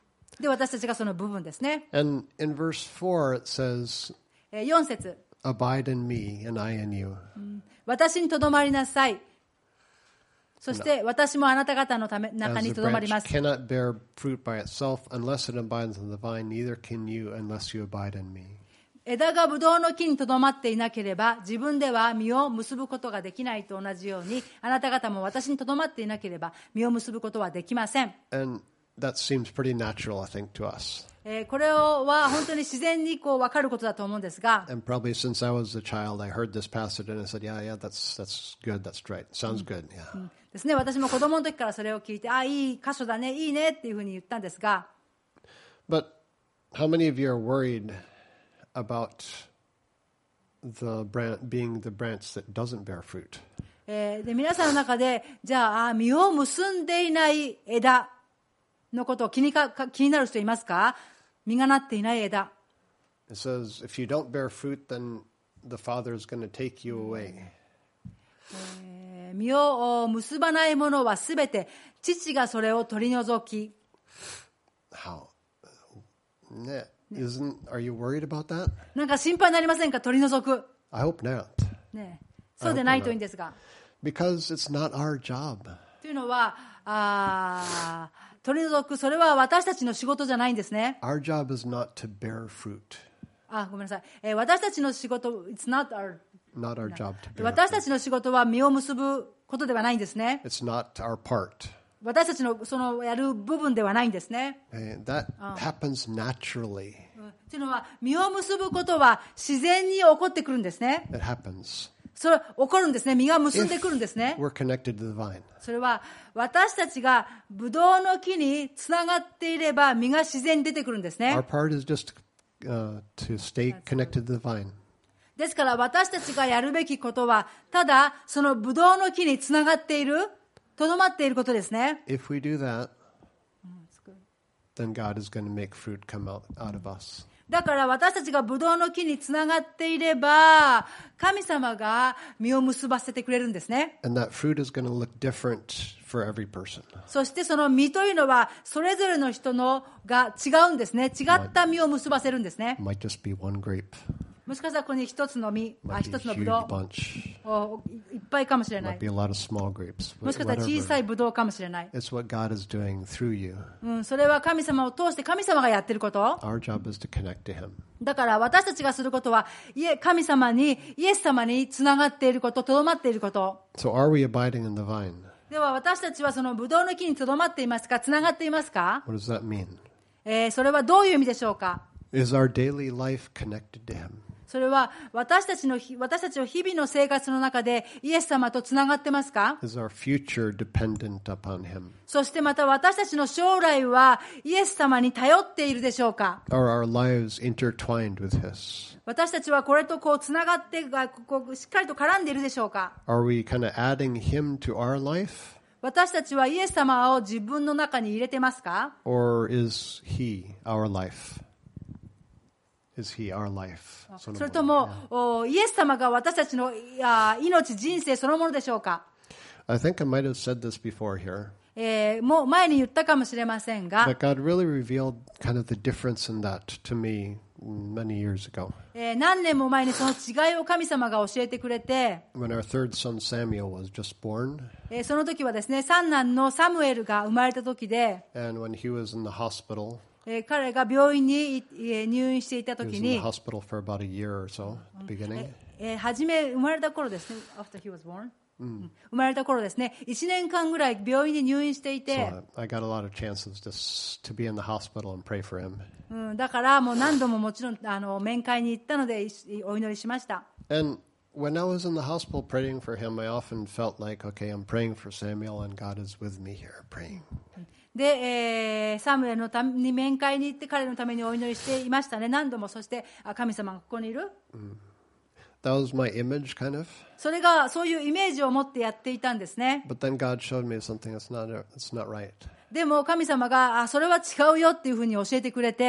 [SPEAKER 1] で、私たちがその部分ですね。
[SPEAKER 2] And in verse four it says,
[SPEAKER 1] えーよん節、
[SPEAKER 2] Abide in me and I in you.
[SPEAKER 1] 私にとどまりなさい。そして私もあなた方のため中
[SPEAKER 2] As
[SPEAKER 1] に
[SPEAKER 2] the
[SPEAKER 1] とどまり
[SPEAKER 2] branch
[SPEAKER 1] ます。
[SPEAKER 2] cannot bear fruit by itself unless it abides in the vine, neither can you unless you abide in me.
[SPEAKER 1] 枝がブドウの木にとどまっていなければ自分では実を結ぶことができないと同じように、あなた方も私にとどまっていなければ実を結ぶことはできません。
[SPEAKER 2] And that seems pretty natural, I think, to us.
[SPEAKER 1] えーこれは本当に自然にこう分かることだと思うんですが、
[SPEAKER 2] And probably since I was a child, I heard this passage and I said, yeah, yeah, that's, that's good, that's right. Sounds good, yeah.
[SPEAKER 1] ですね、私も子供の時からそれを聞いて、あ、いい箇所だね、いいねっていうふうに言ったんですが、
[SPEAKER 2] But how many of you are worried about the branch, being the branch that doesn't bear fruit?
[SPEAKER 1] えーで皆さんの中で、じゃあ、あ実を結んでいない枝のことを気にかか気になる人いますか？実がなっていない枝。
[SPEAKER 2] It says, if you don't bear fruit, then the Father is going to take you away.
[SPEAKER 1] えー実を結ばないものはすべて父がそれを取り除き、
[SPEAKER 2] How? Yeah. Isn't, are you worried about that?
[SPEAKER 1] なんか心配になりませんか？取り除く、
[SPEAKER 2] I hope not.
[SPEAKER 1] ね、そうでないといいんですが。
[SPEAKER 2] Because it's not our job.
[SPEAKER 1] というのは、あー取り除く、それは私たちの仕事じゃないんですね。
[SPEAKER 2] Our job is not to bear fruit.
[SPEAKER 1] あ、ごめんなさい。えー私たちの仕事、it's not our
[SPEAKER 2] Not our job to bear
[SPEAKER 1] 私
[SPEAKER 2] fruit.
[SPEAKER 1] たちの仕事は実を結ぶことではないんですね。
[SPEAKER 2] It's not our part.
[SPEAKER 1] 私たちのそのやる部分ではないんですね。
[SPEAKER 2] And that happens naturally.
[SPEAKER 1] うんというのは、実を結ぶことは自然に起こってくるんですね。
[SPEAKER 2] It happens.
[SPEAKER 1] それ起こるんですね。実が結んでくるんですね。
[SPEAKER 2] We're connected to the vine.
[SPEAKER 1] それは私たちがブドウの木につながっていれば実が自然に出てくるんですね。
[SPEAKER 2] Our part is just uh, to stay connected to the vine.
[SPEAKER 1] ですから私たちがやるべきことは、ただそのブドウの木につながっている、とどまっていることですね。
[SPEAKER 2] If we do that, then God is going to make fruit come out, out of us.
[SPEAKER 1] だから私たちがブドウの木につながっていれば、神様が実を結ばせてくれるんですね。
[SPEAKER 2] And that fruit is going to look different for every person.
[SPEAKER 1] そしてその実というのは、それぞれの人のが違うんですね。違った実を結ばせるんですね。
[SPEAKER 2] It might just be one grape.
[SPEAKER 1] もしかしたらここに一つの実、あ
[SPEAKER 2] Might be
[SPEAKER 1] 一
[SPEAKER 2] a
[SPEAKER 1] つのブ
[SPEAKER 2] huge
[SPEAKER 1] ドウ
[SPEAKER 2] bunch.
[SPEAKER 1] おいっぱいかもしれな
[SPEAKER 2] Might
[SPEAKER 1] い。
[SPEAKER 2] be a lot of small grapes.
[SPEAKER 1] もしかしたら小さ
[SPEAKER 2] Whatever.
[SPEAKER 1] いブドウかもしれない。
[SPEAKER 2] It's what God is doing through you.
[SPEAKER 1] うん、それは神様を通して神様がやってること。
[SPEAKER 2] Our job is to connect to Him.
[SPEAKER 1] だから私たちがすることは、いえ神様に、イエス様につながっていること、とどまっていること。
[SPEAKER 2] So are we abiding in the vine?
[SPEAKER 1] では私たちはそのブドウの木にとどまっていますか？つながっていますか？
[SPEAKER 2] What does that mean?
[SPEAKER 1] えーそれはどういう意味でしょうか？
[SPEAKER 2] Is our daily life connected to Him?
[SPEAKER 1] それは私たちの私たちの日々の生活の中でイエス様とつながってますか？
[SPEAKER 2] Is our future dependent upon Him?
[SPEAKER 1] そしてまた私たちの将来はイエス様に頼っているでしょうか？
[SPEAKER 2] Are our lives intertwined with His?
[SPEAKER 1] 私たちはこれとこうつながってがこうしっかりと絡んでいるでしょうか？
[SPEAKER 2] Are we kind of adding Him to our life?
[SPEAKER 1] 私たちはイエス様を自分の中に入れてますか？
[SPEAKER 2] Or is He our life? Is He our life?
[SPEAKER 1] それともおイエス様が私たちのいや命、人生そのものでしょうか？
[SPEAKER 2] I think I might have said this before here.
[SPEAKER 1] えーもう前に言ったかもしれませんが、
[SPEAKER 2] But God really revealed kind of the difference in that to me many years ago.
[SPEAKER 1] えー何年も前にその違いを神様が教えてくれて、
[SPEAKER 2] When our third son Samuel was just born,
[SPEAKER 1] えーその時はですね、三男のサムエルが生まれた時で、
[SPEAKER 2] and when he was in the hospital,
[SPEAKER 1] えー彼が病院にいえー入院していた
[SPEAKER 2] he was
[SPEAKER 1] 時
[SPEAKER 2] in the
[SPEAKER 1] に、
[SPEAKER 2] hospital for about a year or so at the beginning.
[SPEAKER 1] えー初め生まれた頃ですね、after he was born、うん生まれた頃ですね、いちねんかんぐらい病院に入院していて、
[SPEAKER 2] So I got a lot of chances just to be in the hospital and pray for him.
[SPEAKER 1] うん、だからもう何度ももちろんあの面会に行ったのでいお祈りしました。
[SPEAKER 2] And when I was in the hospital praying for him, I often felt like, okay, I'm praying for Samuel and God is with me here praying.
[SPEAKER 1] で、えーサムエルのために面会に行って彼のためにお祈りしていましたね、何度も。そしてあ神様がここにいる、
[SPEAKER 2] That was my image, kind of.
[SPEAKER 1] それがそういうイメージを持ってやっていたんですね。
[SPEAKER 2] But then God showed me something that's not, that's not right.
[SPEAKER 1] でも神様があそれは違うよっていうふうに教えてくれて、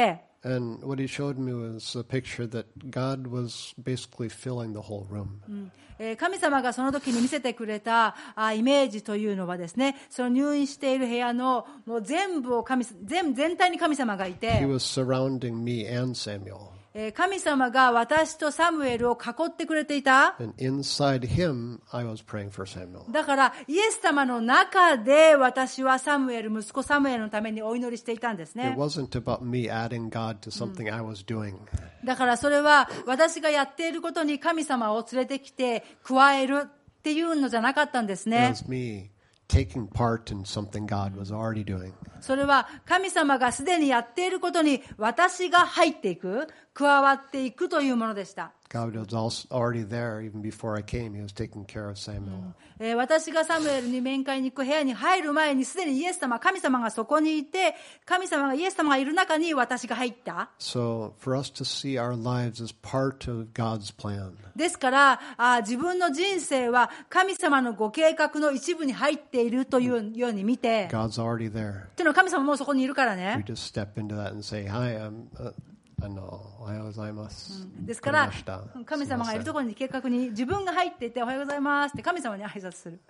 [SPEAKER 2] And what he showed me was a picture that God was basically filling the whole room.
[SPEAKER 1] えー神様がその時に見せてくれたあイメージというのはですね、その入院している部屋のもう全部を神全全体に神様がい
[SPEAKER 2] He
[SPEAKER 1] て、
[SPEAKER 2] was surrounding me and Samuel.
[SPEAKER 1] えー神様が私とサムエルを囲ってくれていた。
[SPEAKER 2] And inside him, I was praying for Samuel.
[SPEAKER 1] だからイエス様の中で私はサムエル、息子サムエルのためにお祈りしていたんです
[SPEAKER 2] It
[SPEAKER 1] ね。
[SPEAKER 2] wasn't about me adding God to something I was doing.
[SPEAKER 1] だからそれは私がやっていることに神様を連れてきて加えるっていうのじゃなかったんです
[SPEAKER 2] It
[SPEAKER 1] ね。
[SPEAKER 2] was me taking part in something God was already doing.
[SPEAKER 1] それは神様がすでにやっていることに私が入っていく、加わっていくというものでした。
[SPEAKER 2] God was also already there even before I came. He was taking care of Samuel.
[SPEAKER 1] えー私がサムエルに面会に行く部屋に入る前にすでにイエス様、神様がそこにいて、神様がイエス様がいる中に私が入った。
[SPEAKER 2] So for us to see our lives as part of God's plan,
[SPEAKER 1] ですからあ自分の人生は神様のご計画の一部に入っているというように見て、
[SPEAKER 2] God's already there.
[SPEAKER 1] っていうのは神様もうそこにいるから
[SPEAKER 2] We
[SPEAKER 1] ね。
[SPEAKER 2] just step into that and say, "Hi, I'm." Uh, I know. おはようございます。
[SPEAKER 1] ですから
[SPEAKER 2] 来ました
[SPEAKER 1] 神様がいるところに計画に自分が入っていておはようございますって神様に挨拶する。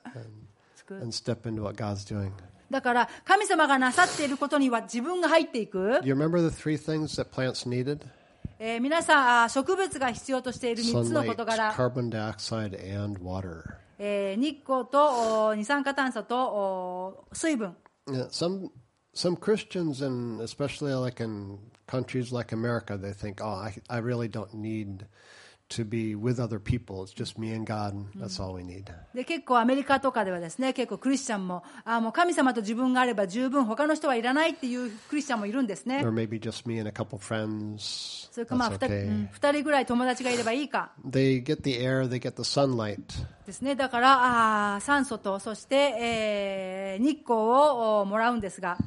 [SPEAKER 2] And step into what God's doing.
[SPEAKER 1] だから神様がなさっていることには自分が入っていく。
[SPEAKER 2] Do you remember the three things that plants needed?
[SPEAKER 1] えー皆さんあ植物が必要としているみっつの
[SPEAKER 2] Sunlight,
[SPEAKER 1] 事柄、
[SPEAKER 2] carbon dioxide, and water.
[SPEAKER 1] えー日光とお二酸化炭素とお水分。
[SPEAKER 2] Yeah, some some Christians, and especially like in countries like America, they think, "Oh, I I really don't need to be with other people. It's just me and God. And that's all we need."
[SPEAKER 1] で結構アメリカとかではですね、結構クリスチャンもあもう神様と自分があれば十分、他の人はいらないっていうクリスチャンもいるんですね。
[SPEAKER 2] Or maybe just me and a couple friends.
[SPEAKER 1] それかまあ
[SPEAKER 2] That's
[SPEAKER 1] 二人、う
[SPEAKER 2] okay.
[SPEAKER 1] ん二人ぐらい友達がいればいいか
[SPEAKER 2] They get the air, they get the sunlight,
[SPEAKER 1] ですね。だからあ酸素とそして、えー日光をおもらうんですが、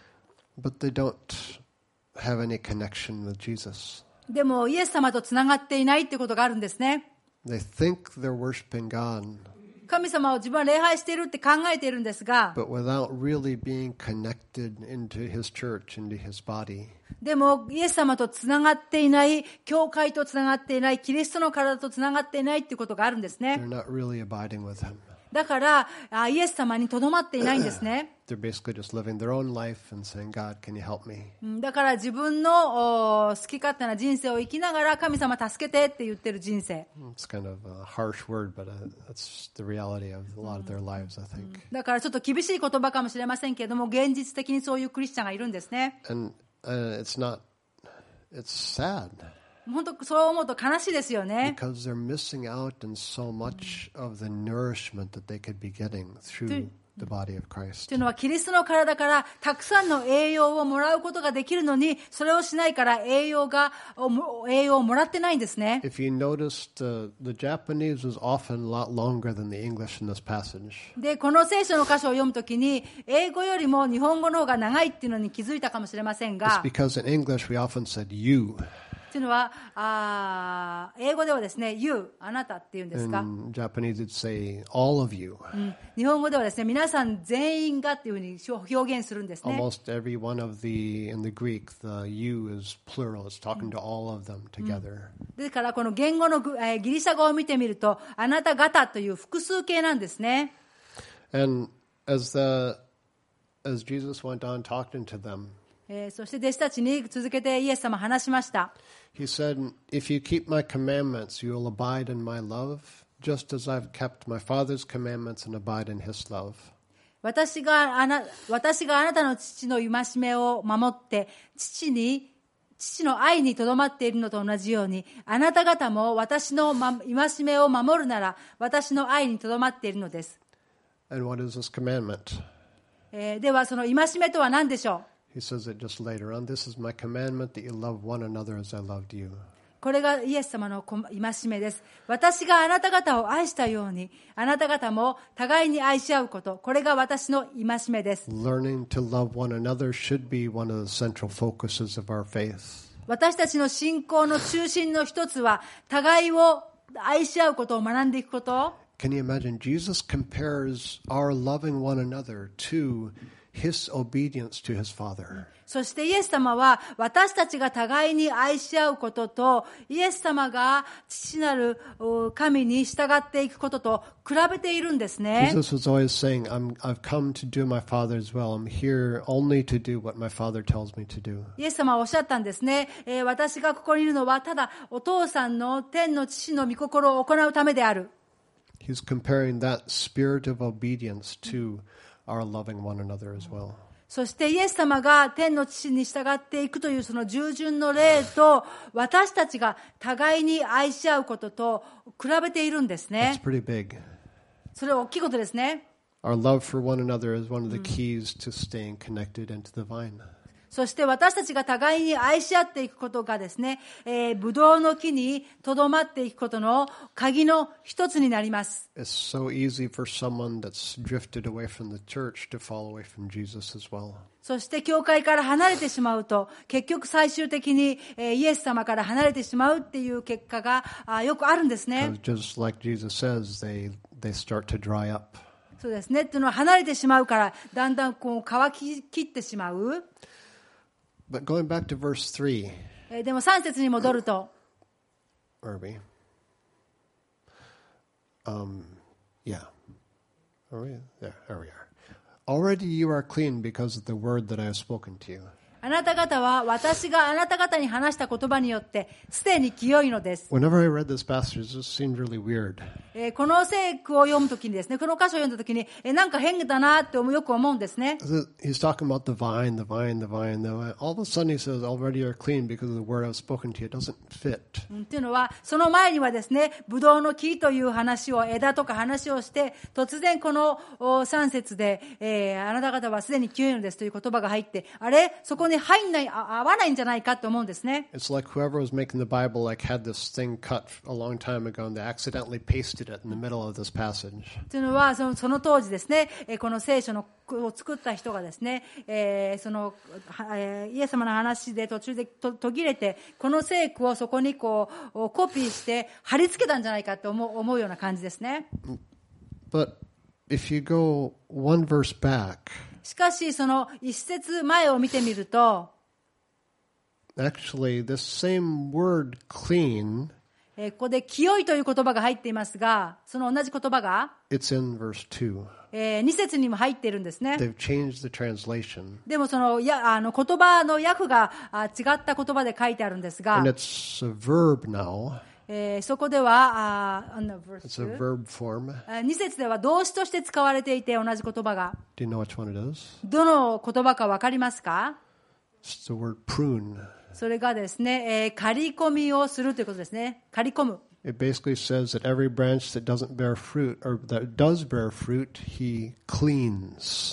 [SPEAKER 2] but they don't have any connection with Jesus.
[SPEAKER 1] でもイエス様とつながっていないってことがあるんですね。
[SPEAKER 2] They think they're worshiping God,
[SPEAKER 1] 神様を自分は礼拝しているって考えているんですが、
[SPEAKER 2] but without really being connected into His church, into His body.
[SPEAKER 1] でもイエス様とつながっていない、教会とつながっていない、キリストの体とつながっていないっていうことがあるんですね。
[SPEAKER 2] They're not really abiding with Him.
[SPEAKER 1] だからあイエス様にとどまっていないんですね。
[SPEAKER 2] They're basically just living their own life and saying, "God, can you help me?"
[SPEAKER 1] うんだから自分のお好き勝手な人生を生きながら神様助けてって言ってる人生。
[SPEAKER 2] It's kind of a harsh word, but uh, that's the reality of a lot of their lives, I think.
[SPEAKER 1] だからちょっと厳しい言葉かもしれませんけれども、現実的にそういうクリスチャンがいるんですね。
[SPEAKER 2] And uh, it's not, it's sad
[SPEAKER 1] 本当そう思うと悲しいですよね。
[SPEAKER 2] because they're missing out on so much of the nourishment that they could be getting through the body of
[SPEAKER 1] と
[SPEAKER 2] Christ.
[SPEAKER 1] いうのはキリストの体からたくさんの栄養をもらうことができるのに、それをしないから栄養が栄養をもらってないんですね。
[SPEAKER 2] If you noticed, uh, the Japanese was often a lot longer than the English in this passage.
[SPEAKER 1] でこの聖書の箇所を読むときに英語よりも日本語の方が長いっていうのに気づいたかもしれません
[SPEAKER 2] It's
[SPEAKER 1] が、
[SPEAKER 2] because in English we often said "you,"
[SPEAKER 1] というのはあ英語ではですね You あなたっていうんですか、
[SPEAKER 2] in Japanese it'd say "all of you."
[SPEAKER 1] うん日本語ではですね皆さん全員がっていうふうに表現するんですね。
[SPEAKER 2] Almost every one of the in the Greek, the "you" is plural. It's talking to all of them together.
[SPEAKER 1] ですからこの言語のグ、えーギリシャ語を見てみるとあなた方という複数形なんですね。
[SPEAKER 2] And as the as Jesus went on talking to them,
[SPEAKER 1] えーそして弟子たちに続けてイエス様話しました。
[SPEAKER 2] he said, "If you keep my commandments, you will abide in my love, just as I've kept my Father's commandments and abide in his love."
[SPEAKER 1] 私があな私があなたの父の戒めを守って父に父の愛にとどまっているのと同じように、あなた方も私の戒めを守るなら私の愛にとどまっているのです。
[SPEAKER 2] And what is this commandment?
[SPEAKER 1] えーではその戒めとは何でしょう。
[SPEAKER 2] He says it just later on. This is my commandment, that you love one another as I loved you.
[SPEAKER 1] これがイエス様の戒めです。私があなた方を愛したように、あなた方も互いに愛し合うこと、これが私の戒めです。
[SPEAKER 2] Learning to love one another should be one of the central focuses of our faith.
[SPEAKER 1] 私たちの信仰の中心の一つは、互いを愛し合うことを学んでいくこと。
[SPEAKER 2] Can you imagine? Jesus compares our loving one another to his obedience to his Father.
[SPEAKER 1] そしてイエス様は私たちが互いに愛し合うことと、イエス様が父なる神に従っていくことと比べているんですね。
[SPEAKER 2] Jesus was always saying, I'm, I've come to do my Father's will. I'm here only to do what my Father tells me to do.
[SPEAKER 1] イエス様はおっしゃったんですね。えー、私がここにいるのはただお父さんの天の父の御心を行うためである。
[SPEAKER 2] He's comparing that spirit of obedience to our loving one another as well.
[SPEAKER 1] そしてイエス様が天の父に従っていくというその従順の例と、私たちが互いに愛し合うことと比べているんですね。
[SPEAKER 2] That's pretty big.
[SPEAKER 1] それは大きいことですね。
[SPEAKER 2] Our love for one another is one of the keys to staying connected into the vine.
[SPEAKER 1] そして私たちが互いに愛し合っていくことがですね、えー、ブドウの木にとどまっていくことの鍵の一つになります。
[SPEAKER 2] It's so easy for someone that's drifted away from the church to fall away from Jesus as well.
[SPEAKER 1] そして教会から離れてしまうと、結局最終的に、えー、イエス様から離れてしまうっていう結果があよくあるんですね。
[SPEAKER 2] Just like Jesus says, they, they start to dry up.
[SPEAKER 1] そうですね。っていうのは離れてしまうから、だんだんこう乾ききってしまう。
[SPEAKER 2] But going back to verse three.
[SPEAKER 1] でもさん節に戻ると。
[SPEAKER 2] Are we? Um, yeah. Are we? Yeah, there we are. Already you are clean because of the word that I have spoken to you.
[SPEAKER 1] あなた方は私があなた方に話した言葉によってすでに清いのです。
[SPEAKER 2] Whenever I read this passage, it just seemed really weird.
[SPEAKER 1] えー、この聖句を読むときにですね、この箇所を読んだときに、えー、なんか変だなってよく思うんですね。
[SPEAKER 2] He's talking about the vine, the vine, the vine, the vine. All of a sudden he says, already you're clean because of the word I've spoken to you. It doesn't fit.
[SPEAKER 1] っていうのは、その前にはですね、ブドウの木という話を、枝とか話をして、突然このさん節で、えー、あなた方はすでに清いのですという言葉が入って、あれそこに入んない、合わないんじゃないかと思うんですね。
[SPEAKER 2] It's like whoever was making the Bible like had this thing cut a long time ago and they accidentally pasted it in the middle of this passage.
[SPEAKER 1] というのはその、その当時ですね、この聖書のを作った人がですね、えー、そのイエス様の話で途中で途切れて、この聖句をそこにこうコピーして貼り付けたんじゃないかと思う、思うような感じですね。
[SPEAKER 2] But if you go one verse back,
[SPEAKER 1] しかしその一節前を見てみると、
[SPEAKER 2] actually this same word clean,
[SPEAKER 1] ここで清いという言葉が入っていますが、その同じ言葉が
[SPEAKER 2] it's in verse two.
[SPEAKER 1] えー、に節にも入っているんですね。
[SPEAKER 2] They've changed the translation.
[SPEAKER 1] でもそのやあの言葉の訳があ違った言葉で書いてあるんですが、
[SPEAKER 2] And it's a verb now.
[SPEAKER 1] えー、そこではあ
[SPEAKER 2] It's a verb form.
[SPEAKER 1] に節では動詞として使われていて、同じ言葉が
[SPEAKER 2] Do you know which one it is?
[SPEAKER 1] どの言葉か分かりますか？
[SPEAKER 2] It's the word prune.
[SPEAKER 1] それがですね、えー、刈り込みをするということですね。刈り込む。
[SPEAKER 2] It basically says that every branch that doesn't bear fruit, or that does bear fruit, he cleans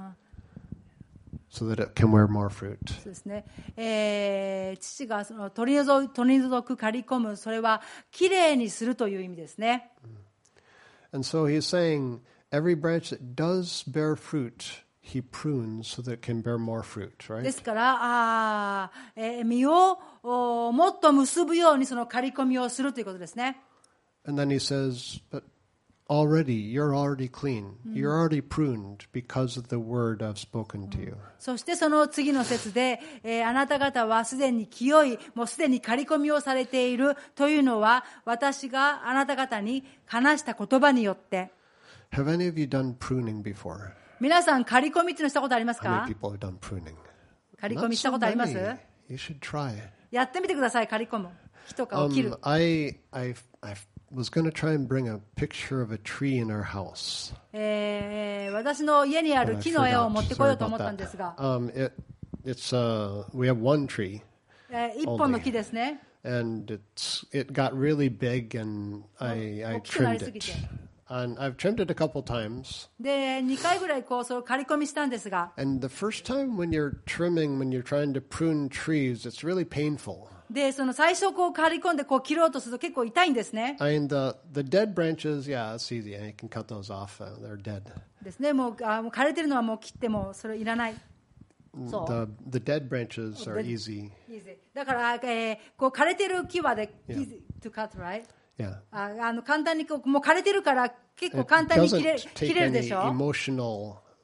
[SPEAKER 2] so that it can bear more fruit.
[SPEAKER 1] そうですね。えー、父がその取り除く、取り除く、刈り込む、それはきれいにするという意味ですね。
[SPEAKER 2] And so he's saying every branch that does bear fruit, he prunes so that it can bear more fruit, right?
[SPEAKER 1] ですから、あえー、実をもっと結ぶようにその刈り込みをするということですね。
[SPEAKER 2] And then he says, but already, you're already clean. You're already pruned because of the word I've spoken to you.
[SPEAKER 1] そしてその次の節で、えー、あなた方はすでに清い、もうすでに刈り込みをされているというのは、私があなた方に話した言葉によって。
[SPEAKER 2] Have any of you done pruning before?
[SPEAKER 1] 皆さん刈り込みっていうのしたことあります
[SPEAKER 2] How
[SPEAKER 1] か？
[SPEAKER 2] many people have done pruning?
[SPEAKER 1] 刈り込みしたことあります？
[SPEAKER 2] You should try.
[SPEAKER 1] やってみてください、刈り込む。木とかを切る。
[SPEAKER 2] Um, I, I, I was going to try and bring a picture of a tree in our house.
[SPEAKER 1] えー、私の家にある
[SPEAKER 2] But I
[SPEAKER 1] 木の絵を
[SPEAKER 2] forgot.
[SPEAKER 1] 持ってこ
[SPEAKER 2] Sorry
[SPEAKER 1] ようと
[SPEAKER 2] about
[SPEAKER 1] 思ったん
[SPEAKER 2] that.
[SPEAKER 1] ですが、
[SPEAKER 2] Um, it, it's, uh, we have one tree,
[SPEAKER 1] えー、一本の木ですね。
[SPEAKER 2] and it's, it got really big, and I, I
[SPEAKER 1] 大きくなり
[SPEAKER 2] trimmed
[SPEAKER 1] すぎて。
[SPEAKER 2] it. And I've trimmed it a couple times.
[SPEAKER 1] で、にかいぐらいこう、それを刈り込みしたんですが、
[SPEAKER 2] And the first time when you're trimming, when you're trying to prune trees, it's really painful.
[SPEAKER 1] で、その最初こう刈り込んでこう切ろうとすると結構痛いんですね。
[SPEAKER 2] I mean, the, the dead branches, yeah, it's easy. You can cut those off. Uh, they're dead.
[SPEAKER 1] ですね。もう、あもう枯れてるのはもう切ってもそれいらない。そう。
[SPEAKER 2] The, the dead branches are
[SPEAKER 1] Dead-
[SPEAKER 2] easy.
[SPEAKER 1] Easy だから、えー、こう枯れてる木はで、easy to cut, right?
[SPEAKER 2] Yeah.
[SPEAKER 1] ああの簡単にこうもう枯れてるから結構
[SPEAKER 2] It
[SPEAKER 1] 簡単に切れ
[SPEAKER 2] doesn't
[SPEAKER 1] 切
[SPEAKER 2] take
[SPEAKER 1] れるで
[SPEAKER 2] any
[SPEAKER 1] しょ。
[SPEAKER 2] emotional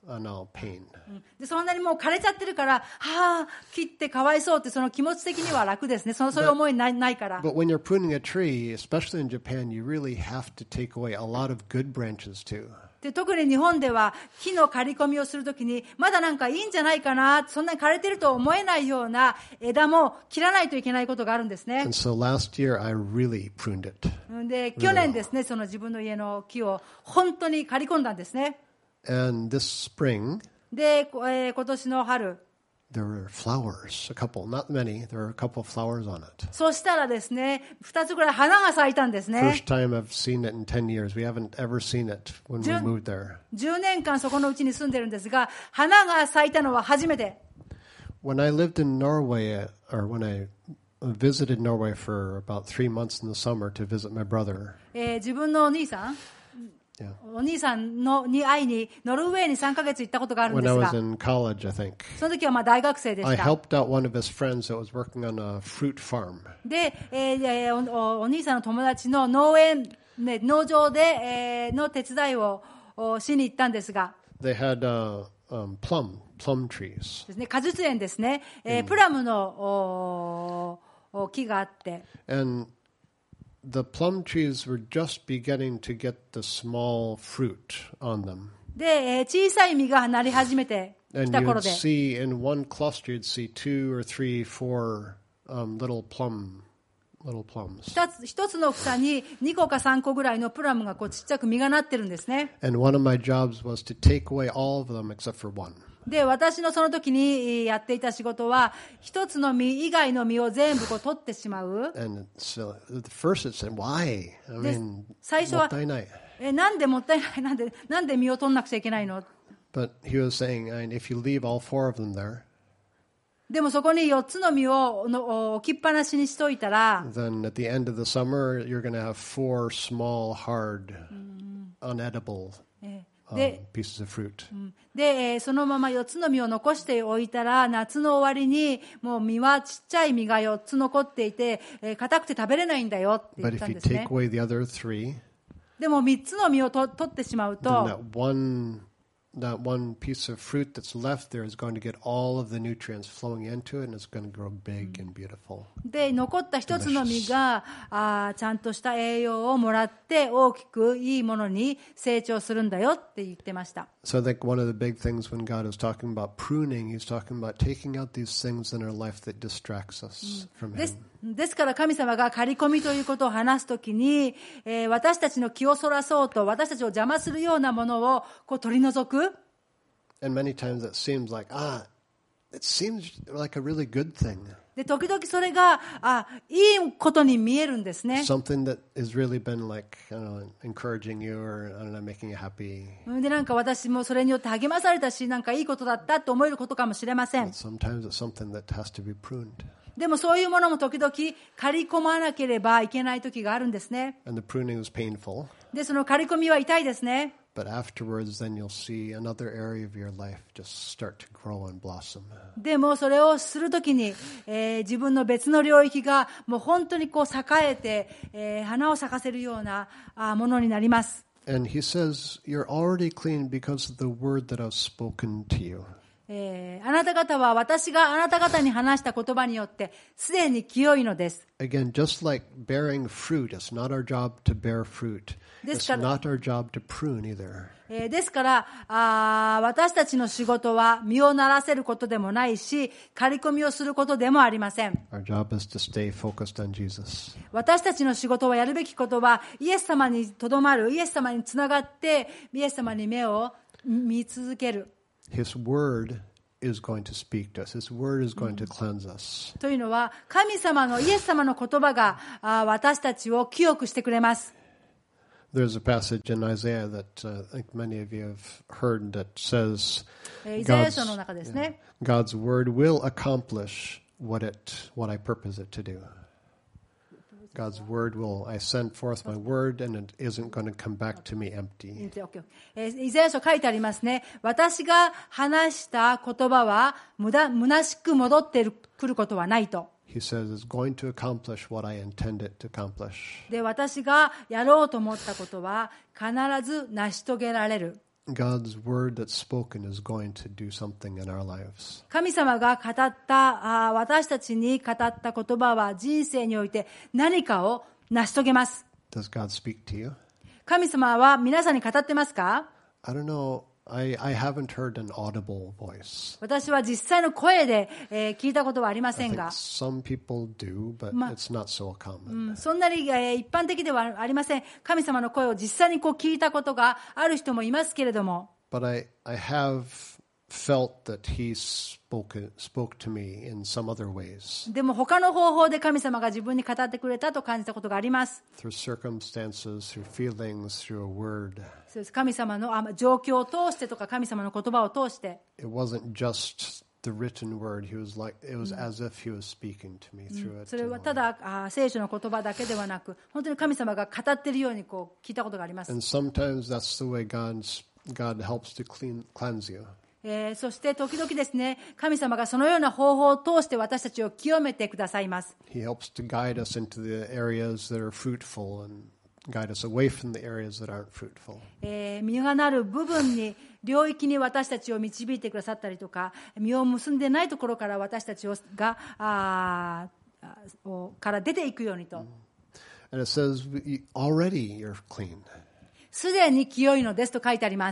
[SPEAKER 2] uh, no pain.
[SPEAKER 1] でそんなにもう枯れちゃってるから、はあ、切ってかわいそうってその気持ち的には楽ですね。そのそういう思いないないから。
[SPEAKER 2] But when you're pruning a tree, especially in Japan, you really have to take away a lot of good branches too.
[SPEAKER 1] で特に日本では木の刈り込みをするときにまだなんかいいんじゃないかな、そんなに枯れてると思えないような枝も切らないといけないことがあるんですね。
[SPEAKER 2] And so last year I really pruned it.
[SPEAKER 1] で去年ですね、その自分の家の木を本当に刈り込んだんですね。
[SPEAKER 2] And this spring,
[SPEAKER 1] で、えー、今年の春、
[SPEAKER 2] there were flowers, a couple, not many, there were a couple of flowers on it.
[SPEAKER 1] そしたらですね、二つぐらい花が咲いたんですね。
[SPEAKER 2] First time I've seen it in ten years. We haven't ever seen it when we moved there.
[SPEAKER 1] じゅうねんかんそこのうちに住んでるんですが、花が咲いたのは初めて。
[SPEAKER 2] When I lived in Norway, or when I visited Norway for about three months in the summer to visit my brother.
[SPEAKER 1] えー、自分のお兄さん、
[SPEAKER 2] Yeah.
[SPEAKER 1] お兄さんのに会いにノルウェーにさんかげつ行ったことがあるん
[SPEAKER 2] When
[SPEAKER 1] で
[SPEAKER 2] I
[SPEAKER 1] す
[SPEAKER 2] was
[SPEAKER 1] が、
[SPEAKER 2] in college, I think.
[SPEAKER 1] その時はまあ大学生で
[SPEAKER 2] I
[SPEAKER 1] した。
[SPEAKER 2] helped out one of his friends that was working on a fruit farm.
[SPEAKER 1] で、えーえー、お, お, お兄さんの友達の農園、ね、農場で、えー、の手伝いをしに行ったんですが、
[SPEAKER 2] They had uh, um, plum, plum trees.
[SPEAKER 1] ですね、果実園ですね、えー、プラムのおお木があって、
[SPEAKER 2] And the plum trees were just beginning to get the small fruit on them.
[SPEAKER 1] で、えー、小さい実がなり始めてき
[SPEAKER 2] And
[SPEAKER 1] た
[SPEAKER 2] you'd
[SPEAKER 1] 頃で、
[SPEAKER 2] see in one cluster, you'd see two or three, four um, little plum, little plums.
[SPEAKER 1] 一つ一つの房ににこかさんこぐらいのプラムがこうちっちゃく実がなってるんですね。
[SPEAKER 2] And one of my jobs was to take away all of them except for one.
[SPEAKER 1] で、私のその時にやっていた仕事は、一つの実以外の実を全部こう取ってしまう。
[SPEAKER 2] And so at first it said, why? I mean,
[SPEAKER 1] 最初は、
[SPEAKER 2] もったいない。
[SPEAKER 1] え、なんでもったいない、なんで、なんで実を取んなくちゃいけないの？
[SPEAKER 2] But he was saying, I mean, if you leave all four of them there,
[SPEAKER 1] でもそこによっつの実をの置きっぱなしにしといたら、
[SPEAKER 2] then at the end of the summer, you're going to have four small, hard, unedible
[SPEAKER 1] え
[SPEAKER 2] um,
[SPEAKER 1] で、
[SPEAKER 2] pieces of fruit.
[SPEAKER 1] で、えーそのままよっつの実を残しておいたら、夏の終わりにもう実はちっちゃい実がよっつ残っていて、えー硬くて食べれないんだよって言
[SPEAKER 2] But
[SPEAKER 1] った
[SPEAKER 2] if
[SPEAKER 1] ん
[SPEAKER 2] you
[SPEAKER 1] ですね
[SPEAKER 2] take。away the other three,
[SPEAKER 1] でもみっつの実をと取ってしまう
[SPEAKER 2] then
[SPEAKER 1] と、
[SPEAKER 2] that one, that one piece of fruit that's left there is going to get all of the nutrients flowing into it, and it's going to grow big and beautiful.
[SPEAKER 1] で残った一つの実があーちゃんとした栄養をもらって大きくいいものに成長するんだよって言ってました。
[SPEAKER 2] So I think one of the big things when God is talking about pruning, he's talking about taking out these things in our life that distracts us from
[SPEAKER 1] で
[SPEAKER 2] him.
[SPEAKER 1] すですから神様が刈り込みということを話すときに、えー私たちの気をそらそうと私たちを邪魔するようなものをこう取り除く。
[SPEAKER 2] And many times it seems like, ah, it seems like a really good thing.
[SPEAKER 1] で時々それがあいいことに見えるんですね。
[SPEAKER 2] Something that has really been like, I don't know, encouraging you or, I don't know, making you happy.
[SPEAKER 1] でなんか私もそれによって励まされたし、なんかいいことだったと思えることかもしれません。
[SPEAKER 2] But sometimes it's something that has to be pruned.
[SPEAKER 1] でもそういうものも時々刈り込まなければいけない時があるんですね。
[SPEAKER 2] And the pruning is painful.
[SPEAKER 1] でその刈り込みは痛いですね。
[SPEAKER 2] But afterwards, then you'll see another area of your life just start to grow and blossom.
[SPEAKER 1] でもそれをするときに、えー自分の別の領域がもう本当にこう栄えて、えー花を咲かせるようなあものになります。
[SPEAKER 2] And he says, you're already clean because of the word that I've spoken to you.
[SPEAKER 1] えーあなた方は私があなた方に話した言葉によってすでに清いのです。
[SPEAKER 2] Again, just like bearing fruit, it's not our job to bear fruit.
[SPEAKER 1] This
[SPEAKER 2] It's
[SPEAKER 1] kind of-
[SPEAKER 2] not our job to prune either.
[SPEAKER 1] えーですからあー私たちの仕事は実をならせることでもないし刈り込みをすることでもありません。
[SPEAKER 2] Our job is to stay focused on Jesus.
[SPEAKER 1] 私たちの仕事はやるべきことはイエス様にとどまる、イエス様につながってイエス様に目を見続ける
[SPEAKER 2] His word is going to speak to us. His word is going to cleanse us.
[SPEAKER 1] というのは神様のイエス様の言葉があ私たちを清くしてくれます。
[SPEAKER 2] There's a passage in Isaiah that uh, I think many of you have heard that says
[SPEAKER 1] えーイザヤ
[SPEAKER 2] God's,
[SPEAKER 1] 書の中ですね。
[SPEAKER 2] God's word will accomplish what it what I purpose it to do. God's word will, I send forth my word and it isn't going to come back to me empty.
[SPEAKER 1] えーイザヤ書書いてありますね。私が話した言葉は無駄、虚しく戻ってくることはないと。
[SPEAKER 2] He says it's going to accomplish what I intend it to accomplish.
[SPEAKER 1] で、私がやろうと思ったことは必ず成し遂げられる。
[SPEAKER 2] God's word that's spoken is going to do something in our lives.
[SPEAKER 1] 神様が語ったあ私たちに語った言葉は人生において何かを成し遂げます。
[SPEAKER 2] Does God speak to you?
[SPEAKER 1] 神様は皆さんに語ってますか？
[SPEAKER 2] I don't know. I, I haven't heard an audible voice.
[SPEAKER 1] 私は実際の声で、えー、聞いたことはありませ
[SPEAKER 2] I
[SPEAKER 1] ん
[SPEAKER 2] think
[SPEAKER 1] が、
[SPEAKER 2] some people do, but
[SPEAKER 1] Ma-
[SPEAKER 2] it's not so common.
[SPEAKER 1] うん、そんなに、えー一般的ではありません。神様の声を実際にこう聞いたことがある人もいますけれども、
[SPEAKER 2] But I, I have felt that he spoke, spoke to me in some other ways.
[SPEAKER 1] でも他の方法で神様が自分に語ってくれたと感じたことがあります。
[SPEAKER 2] Through circumstances, through feelings, through a word.
[SPEAKER 1] そうです。神様のあ状況を通してとか神様の言葉を通して、
[SPEAKER 2] It wasn't just the written word. He was like, it was as if he was speaking to me through it.
[SPEAKER 1] それはただあ聖書の言葉だけではなく、本当に神様が語っているようにこう聞いたことがあります。
[SPEAKER 2] And sometimes that's the way God's, God helps to clean, cleanse you.
[SPEAKER 1] えーそして時々ですね、神様がそのような方法を通して私たちを清めてくださいます。
[SPEAKER 2] He helps to guide us into the areas that are fruitful and guide us away from the areas that aren't fruitful.
[SPEAKER 1] えー実がなる部分に、領域に私たちを導いてくださったりとか、実を結んでないところから私たちをがあーをから出ていくようにと。
[SPEAKER 2] And it says, already you're clean.
[SPEAKER 1] すでに清いのですと書いてあります。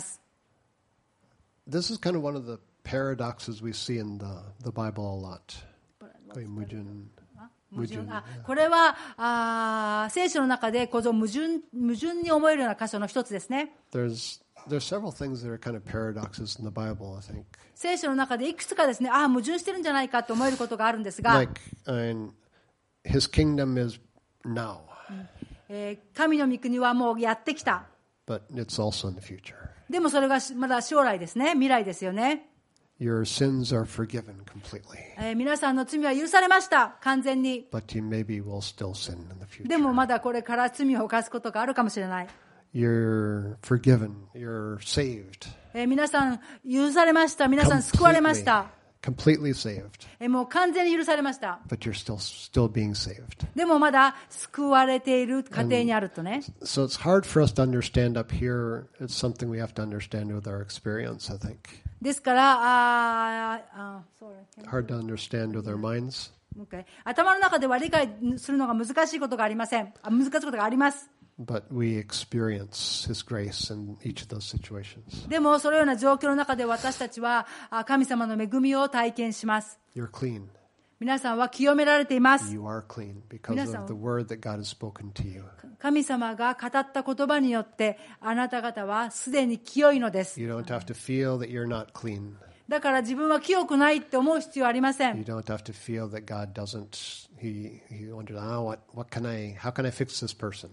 [SPEAKER 2] This is kind of one of the paradoxes we see in the, the Bible a lot. 矛盾。
[SPEAKER 1] 矛盾あこれはあ聖書の中でこそ矛盾矛盾に思えるような箇所の一つですね。
[SPEAKER 2] There's there's several things that are kind of paradoxes in the Bible, I think.
[SPEAKER 1] 聖書の中でいくつかですね、ああ矛盾してるんじゃないかと思えることがあるんですが、
[SPEAKER 2] Like, uh, his kingdom is now,
[SPEAKER 1] えー神の御国はもうやってきた。
[SPEAKER 2] but it's also in the future.
[SPEAKER 1] でもそれがまだ将来ですね、未来ですよね。
[SPEAKER 2] Your sins are forgiven completely,
[SPEAKER 1] えー皆さんの罪は許されました、完全に。
[SPEAKER 2] but you maybe will still sin in the future.
[SPEAKER 1] でもまだこれから罪を犯すことがあるかもしれない。
[SPEAKER 2] You're forgiven. You're saved.
[SPEAKER 1] えー皆さん許されました、皆さん救われまし
[SPEAKER 2] Completely,
[SPEAKER 1] た。
[SPEAKER 2] completely saved,
[SPEAKER 1] えーもう完全に許されました。
[SPEAKER 2] but you're still still being saved.
[SPEAKER 1] でもまだ救われている家庭にあるとね。
[SPEAKER 2] So it's hard for us to understand up here. It's something we have to understand with our experience, I think.
[SPEAKER 1] ですからあーあー sorry.
[SPEAKER 2] Hard to understand with our minds.
[SPEAKER 1] Okay. 頭の中では理解するのが難しいことがありません。あ難しいことがあります。
[SPEAKER 2] But we experience His grace in each of those situations.
[SPEAKER 1] でもそのような状況の中で私たちはあ神様の恵みを体験します。
[SPEAKER 2] You're clean.
[SPEAKER 1] 皆さんは清められています。
[SPEAKER 2] You are clean because of the word that God has spoken to you.
[SPEAKER 1] 神様が語った言葉によってあなた方はすでに清いのです。
[SPEAKER 2] You don't have to feel that you're not clean.
[SPEAKER 1] だから自分は清くないって思う必要はありませ
[SPEAKER 2] You
[SPEAKER 1] ん。
[SPEAKER 2] don't have to feel that God doesn't. He He wonders, oh, what what can I? How can I fix this person?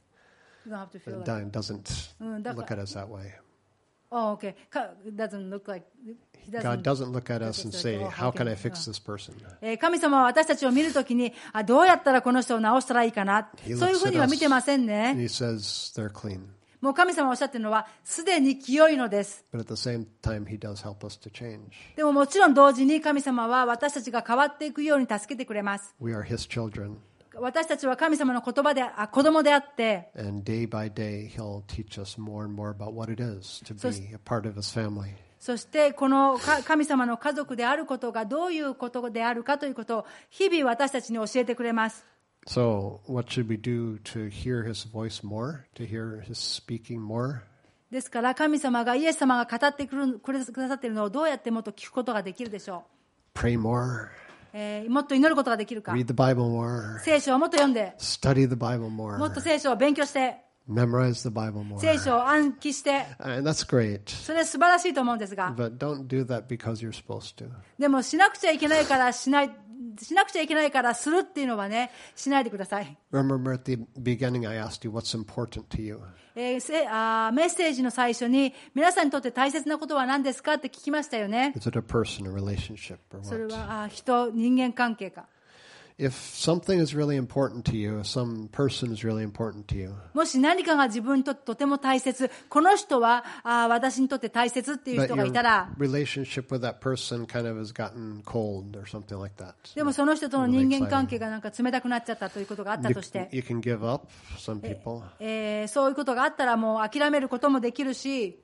[SPEAKER 1] You don't have to feel
[SPEAKER 2] It
[SPEAKER 1] like-
[SPEAKER 2] doesn't
[SPEAKER 1] Mm, that-
[SPEAKER 2] look at us that way.
[SPEAKER 1] Oh, okay. Ka- Doesn't look like he doesn't-
[SPEAKER 2] God doesn't look at us and
[SPEAKER 1] Just
[SPEAKER 2] say,
[SPEAKER 1] like, oh,
[SPEAKER 2] how can I
[SPEAKER 1] okay.
[SPEAKER 2] fix this person?
[SPEAKER 1] えー神様は私たちを見るときにあどうやったらこの人を治したらいいかな、
[SPEAKER 2] He
[SPEAKER 1] そういう
[SPEAKER 2] looks
[SPEAKER 1] ふう
[SPEAKER 2] at
[SPEAKER 1] には
[SPEAKER 2] us
[SPEAKER 1] 見てません
[SPEAKER 2] and
[SPEAKER 1] ね。
[SPEAKER 2] He says they're clean.
[SPEAKER 1] もう神様がおっしゃってるのはすでに清いのです。
[SPEAKER 2] But at the same time, He does help us to change.
[SPEAKER 1] でももちろん同時に神様は私たちが変わっていくように助けてくれます。
[SPEAKER 2] We are His children,
[SPEAKER 1] 私たちは神様の言葉であ子供であって、
[SPEAKER 2] and day by day, He'll teach us more and more about what it is to
[SPEAKER 1] So-
[SPEAKER 2] be a part of His family.
[SPEAKER 1] そしてこのか神様の家族であることがどういうことであるかということを日々私たちに教えてくれます。
[SPEAKER 2] So, what should we do to hear His voice more, to hear His speaking more?
[SPEAKER 1] ですから神様がイエス様が語ってくるくださっているのをどうやってもっと聞くことができるでしょ
[SPEAKER 2] Pray more,
[SPEAKER 1] う、えーもっと祈ることができるか、
[SPEAKER 2] read the Bible more,
[SPEAKER 1] 聖書をもっと読んで
[SPEAKER 2] study the Bible more,
[SPEAKER 1] もっと聖書を勉強して
[SPEAKER 2] memorize the Bible more.
[SPEAKER 1] 聖書を暗記して、
[SPEAKER 2] And that's great.
[SPEAKER 1] それは素晴らしいと思うんですが、
[SPEAKER 2] But don't do that because you're supposed to.
[SPEAKER 1] でもしなくちゃいけないからしないしなくちゃいけないからするっていうのはね、しないでください。
[SPEAKER 2] Remember at the beginning I asked you what's important to you.
[SPEAKER 1] えーせあーメッセージの最初に皆さんにとって大切なことは何ですかって聞きましたよね。
[SPEAKER 2] Is it a person, a relationship, or
[SPEAKER 1] それ
[SPEAKER 2] what?
[SPEAKER 1] はあー人、人間関係か。
[SPEAKER 2] If something is really important to you, some person is really important to you,
[SPEAKER 1] もし何かが自分にとってとても大切、この人はあー私にとって大切っていう
[SPEAKER 2] but
[SPEAKER 1] 人が
[SPEAKER 2] your
[SPEAKER 1] いたら、
[SPEAKER 2] relationship with that person kind of has gotten cold or something like that.
[SPEAKER 1] でもその人との人間関係がなんか冷たくなっちゃったということがあった
[SPEAKER 2] You,
[SPEAKER 1] として、
[SPEAKER 2] you can give up, some people.
[SPEAKER 1] えーそういうことがあったらもう諦めることもできるし、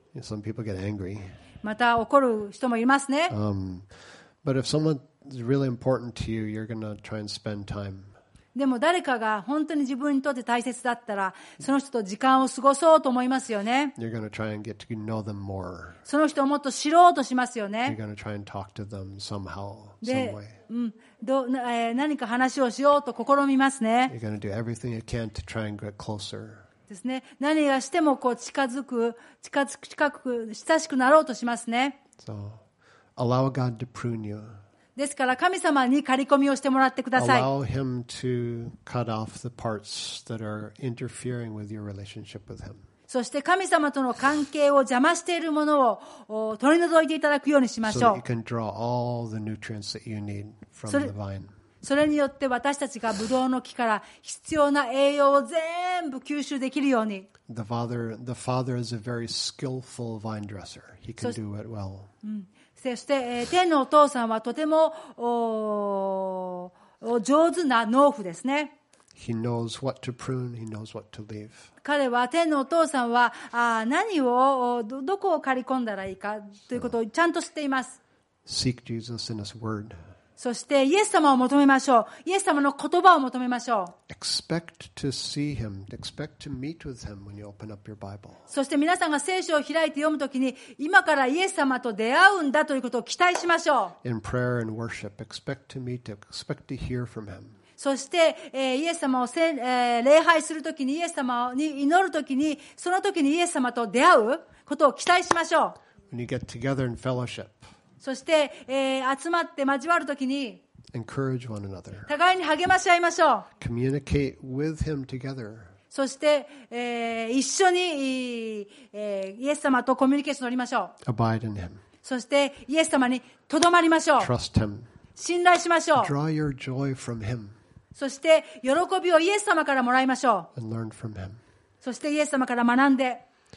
[SPEAKER 2] Some people get angry.
[SPEAKER 1] また怒る人もいますね。
[SPEAKER 2] Um, but if someone is really important to you, you're going to try and spend time.
[SPEAKER 1] でも誰かが本当に自分にとって大切だったら、その人と時間を過ごそうと思いますよね。
[SPEAKER 2] You're going to try and get to know them more.
[SPEAKER 1] その人をもっと知ろうとしますよ
[SPEAKER 2] You're
[SPEAKER 1] ね。
[SPEAKER 2] going to try and talk to them somehow,
[SPEAKER 1] で
[SPEAKER 2] some way.
[SPEAKER 1] うん、どうなえー何か話をしようと試みますね。
[SPEAKER 2] You're going to do everything you can to try and get closer.
[SPEAKER 1] ですね。何がしてもこう近づく、近づく、近く、親しくなろうとしますね。
[SPEAKER 2] So allow God to prune you.
[SPEAKER 1] ですから神様に刈り込みをしてもらってください。
[SPEAKER 2] Allow Him to cut off the parts that are interfering with your relationship with Him.
[SPEAKER 1] そして神様との関係を邪魔しているものをお取り除いていただくようにしま
[SPEAKER 2] So
[SPEAKER 1] しょ
[SPEAKER 2] that you
[SPEAKER 1] う。
[SPEAKER 2] can draw all the nutrients that you need from
[SPEAKER 1] それ-
[SPEAKER 2] the vine.
[SPEAKER 1] それによって私たちがブドウの木から必要な栄養を全部吸収できるように。
[SPEAKER 2] The Father, the Father is a very skillful vine dresser. He can
[SPEAKER 1] So-
[SPEAKER 2] do it well.
[SPEAKER 1] そして、えー天のお父さんはとてもおお上手な農夫ですね。
[SPEAKER 2] He knows what to prune. He knows what to leave.
[SPEAKER 1] 彼は天のお父さんはあー何をおどどこを刈り込んだらいいかということをちゃんと知っています。
[SPEAKER 2] Seek Jesus in His Word.
[SPEAKER 1] そしてイエス様を求めましょう。イエス様の言葉を求めましょう。
[SPEAKER 2] Expect to see Him. Expect to meet with Him when you open up your Bible.
[SPEAKER 1] そして皆さんが聖書を開いて読むときに今からイエス様と出会うんだということを期待しましょう。
[SPEAKER 2] In prayer and worship, expect to meet Him. Expect to hear from Him.
[SPEAKER 1] そして、えーイエス様をせん、えー礼拝するときにイエス様に祈るときにその時にイエス様と出会うことを期待しましょう。
[SPEAKER 2] When you get together in fellowship,
[SPEAKER 1] そして、えー集まって交わるときに
[SPEAKER 2] encourage one another.
[SPEAKER 1] 互いに励まし合いましょう。
[SPEAKER 2] Communicate with Him together.
[SPEAKER 1] そして、えー一緒に、えーイエス様とコミュニケーションを取りましょう。
[SPEAKER 2] Abide in Him.
[SPEAKER 1] そしてイエス様にとどまりましょう。
[SPEAKER 2] Trust Him.
[SPEAKER 1] 信頼しましょう。
[SPEAKER 2] Draw your joy from Him
[SPEAKER 1] そして喜びをイエス様からもらいましょう。
[SPEAKER 2] and learn from Him.
[SPEAKER 1] そしてイエス様から学んで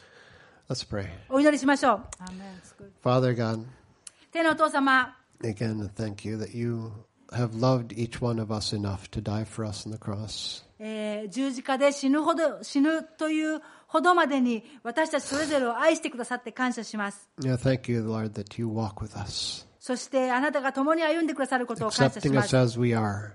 [SPEAKER 2] Let's pray.
[SPEAKER 1] お祈りしましょう。
[SPEAKER 2] Father God,
[SPEAKER 1] 天のお父様、
[SPEAKER 2] again, thank you that you have loved each one of us enough to die for us on the cross.
[SPEAKER 1] えー十字架で死ぬほど死ぬというほどまでに私たちそれぞれを愛してくださって感謝します。
[SPEAKER 2] Yeah, thank you, Lord, that you walk with us,
[SPEAKER 1] そしてあなたが共に歩んでくださることを感謝し
[SPEAKER 2] accepting
[SPEAKER 1] ま
[SPEAKER 2] us
[SPEAKER 1] す。
[SPEAKER 2] as we are,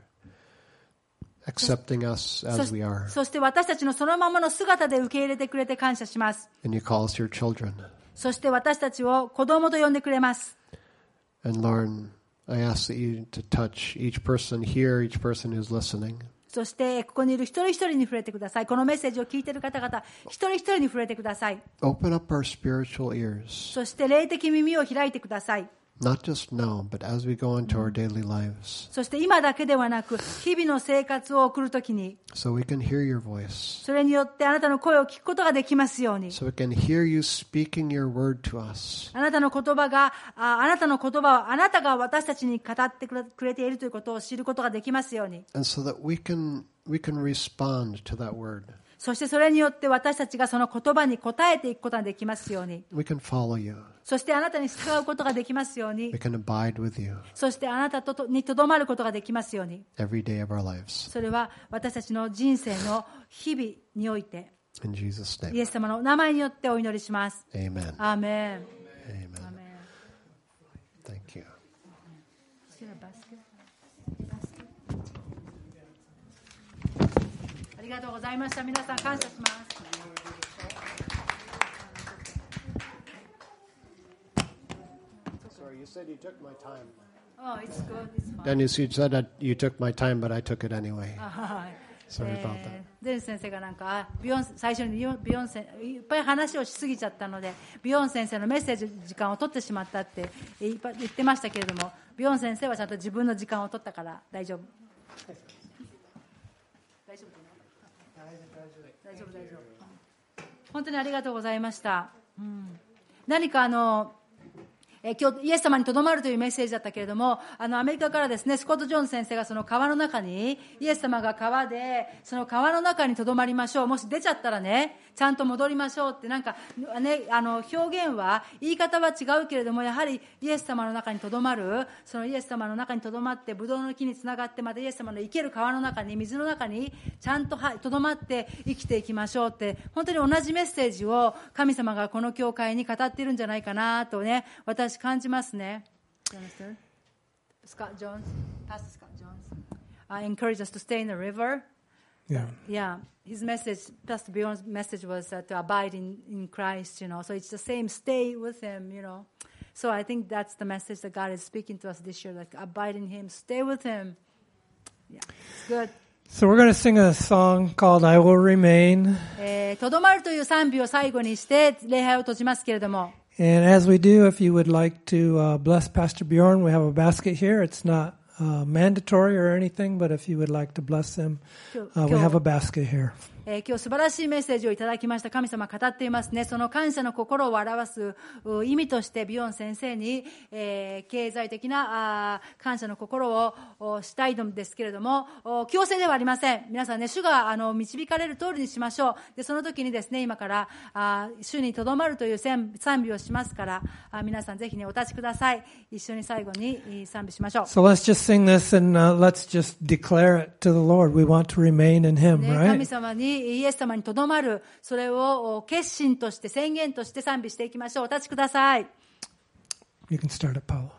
[SPEAKER 2] accepting us
[SPEAKER 1] そ
[SPEAKER 2] as we are,
[SPEAKER 1] そして私たちのそのままの姿で受け入れてくれて感謝します。
[SPEAKER 2] and you call us your children.
[SPEAKER 1] そして私たちを子供と呼んでくれます。
[SPEAKER 2] And Lord, I ask that you to touch each person here, each person who's listening.
[SPEAKER 1] そしてここにいる一人一人に触れてください。このメッセージを聞いている方々一人一人に触れてください。
[SPEAKER 2] Open up our spiritual ears,
[SPEAKER 1] そして霊的耳を開いてください。
[SPEAKER 2] not just now, but as we go into our daily lives,
[SPEAKER 1] そして今だけではなく日々の生活を送るときに
[SPEAKER 2] so we can hear your voice,
[SPEAKER 1] それによってあなたの声を聞くことができますように。
[SPEAKER 2] so we can hear you speaking your word to us.
[SPEAKER 1] あなたの言葉がああなたの言葉をあなたが私たちに語ってくれくれているということを知ることができますように。
[SPEAKER 2] And so that we can we can respond to that word.
[SPEAKER 1] そしてそれによって私たちがその言葉に応えていくことができますように。
[SPEAKER 2] We can follow you.
[SPEAKER 1] そしてあなたに従うことができますよう
[SPEAKER 2] We
[SPEAKER 1] に。
[SPEAKER 2] can abide with you
[SPEAKER 1] そしてあなたととにとどまることができますように。
[SPEAKER 2] every day of our lives.
[SPEAKER 1] それは私たちの人生の日々において
[SPEAKER 2] In Jesus'
[SPEAKER 1] イ
[SPEAKER 2] name.
[SPEAKER 1] エス様の名前によってお祈りします。
[SPEAKER 2] Amen.
[SPEAKER 1] アーメン。
[SPEAKER 2] Amen.
[SPEAKER 1] アーメン。
[SPEAKER 2] Thank you.
[SPEAKER 1] ありがとうございました。皆さん感謝します。
[SPEAKER 2] Sorry, you said you took my time.
[SPEAKER 1] Oh, it's good. It's fine.
[SPEAKER 2] Dennis, you said that you took my time, but I took it anyway.
[SPEAKER 1] はい。
[SPEAKER 2] Sorry about that.
[SPEAKER 1] えーデン先生がなんかあビヨン最初にビヨンビヨン先いっぱい話をしすぎちゃったのでビヨン先生のメッセージ時間を取ってしまったっていっぱい言ってましたけれども、ビヨン先生はちゃんと自分の時間を取ったから大丈夫。大丈夫大丈夫大丈夫。本当にありがとうございました。うん、何かあのえー、今日イエス様にとどまるというメッセージだったけれども、あのアメリカからですね、スコット・ジョーンズ先生がその川の中に、イエス様が川でその川の中にとどまりましょう、もし出ちゃったらねちゃんと戻りましょうって、なんかね、あの表現は言い方は違うけれども、やはりイエス様の中にとどまる、そのイエス様の中にとどまってブドウの木につながって、またイエス様の生ける川の中に、水の中にちゃんととどまって生きていきましょうって、本当に同じメッセージを神様がこの教会に語っているんじゃないかなとね、私感じますね。Scott Jones, Pastor Scott Jones, I encourage us to stay in the river.
[SPEAKER 5] Yeah.
[SPEAKER 1] Yeah, his message, Pastor Bjorn's message was uh, to abide in, in Christ, you know. So it's the same, stay with him, you know. So I think that's the message that God is speaking to us this year, like abide in him, stay with him. Yeah, it's good.
[SPEAKER 5] So we're going to sing a song called I Will Remain.
[SPEAKER 1] えー、とどまるという賛美を最後にして礼拝を閉じますけれども。
[SPEAKER 5] And as we do, if you would like to uh, bless Pastor Bjorn, we have a basket here. It's not uh, mandatory or anything, but if you would like to bless him, uh, we have a basket here.
[SPEAKER 1] えー、今日素晴らしいメッセージをいただきました。神様語っていますね。その感謝の心を表す意味としてビヨン先生に、えー、経済的なあ感謝の心をしたいのですけれども、強制ではありません。皆さんね、主があの導かれる通りにしましょう。で、その時にですね、今からあ主にとどまるという賛美をしますから、あ皆さんぜひねお立ちください。一緒に最後に賛美しましょう。
[SPEAKER 5] So let's just sing this and、uh, let's just declare it to the Lord. We want to remain in Him,
[SPEAKER 1] ね、
[SPEAKER 5] right?
[SPEAKER 1] 神様にイエス様にとどまる、それを決心として宣言として賛美していきましょう。お立ちください。
[SPEAKER 5] You can start it, Paula.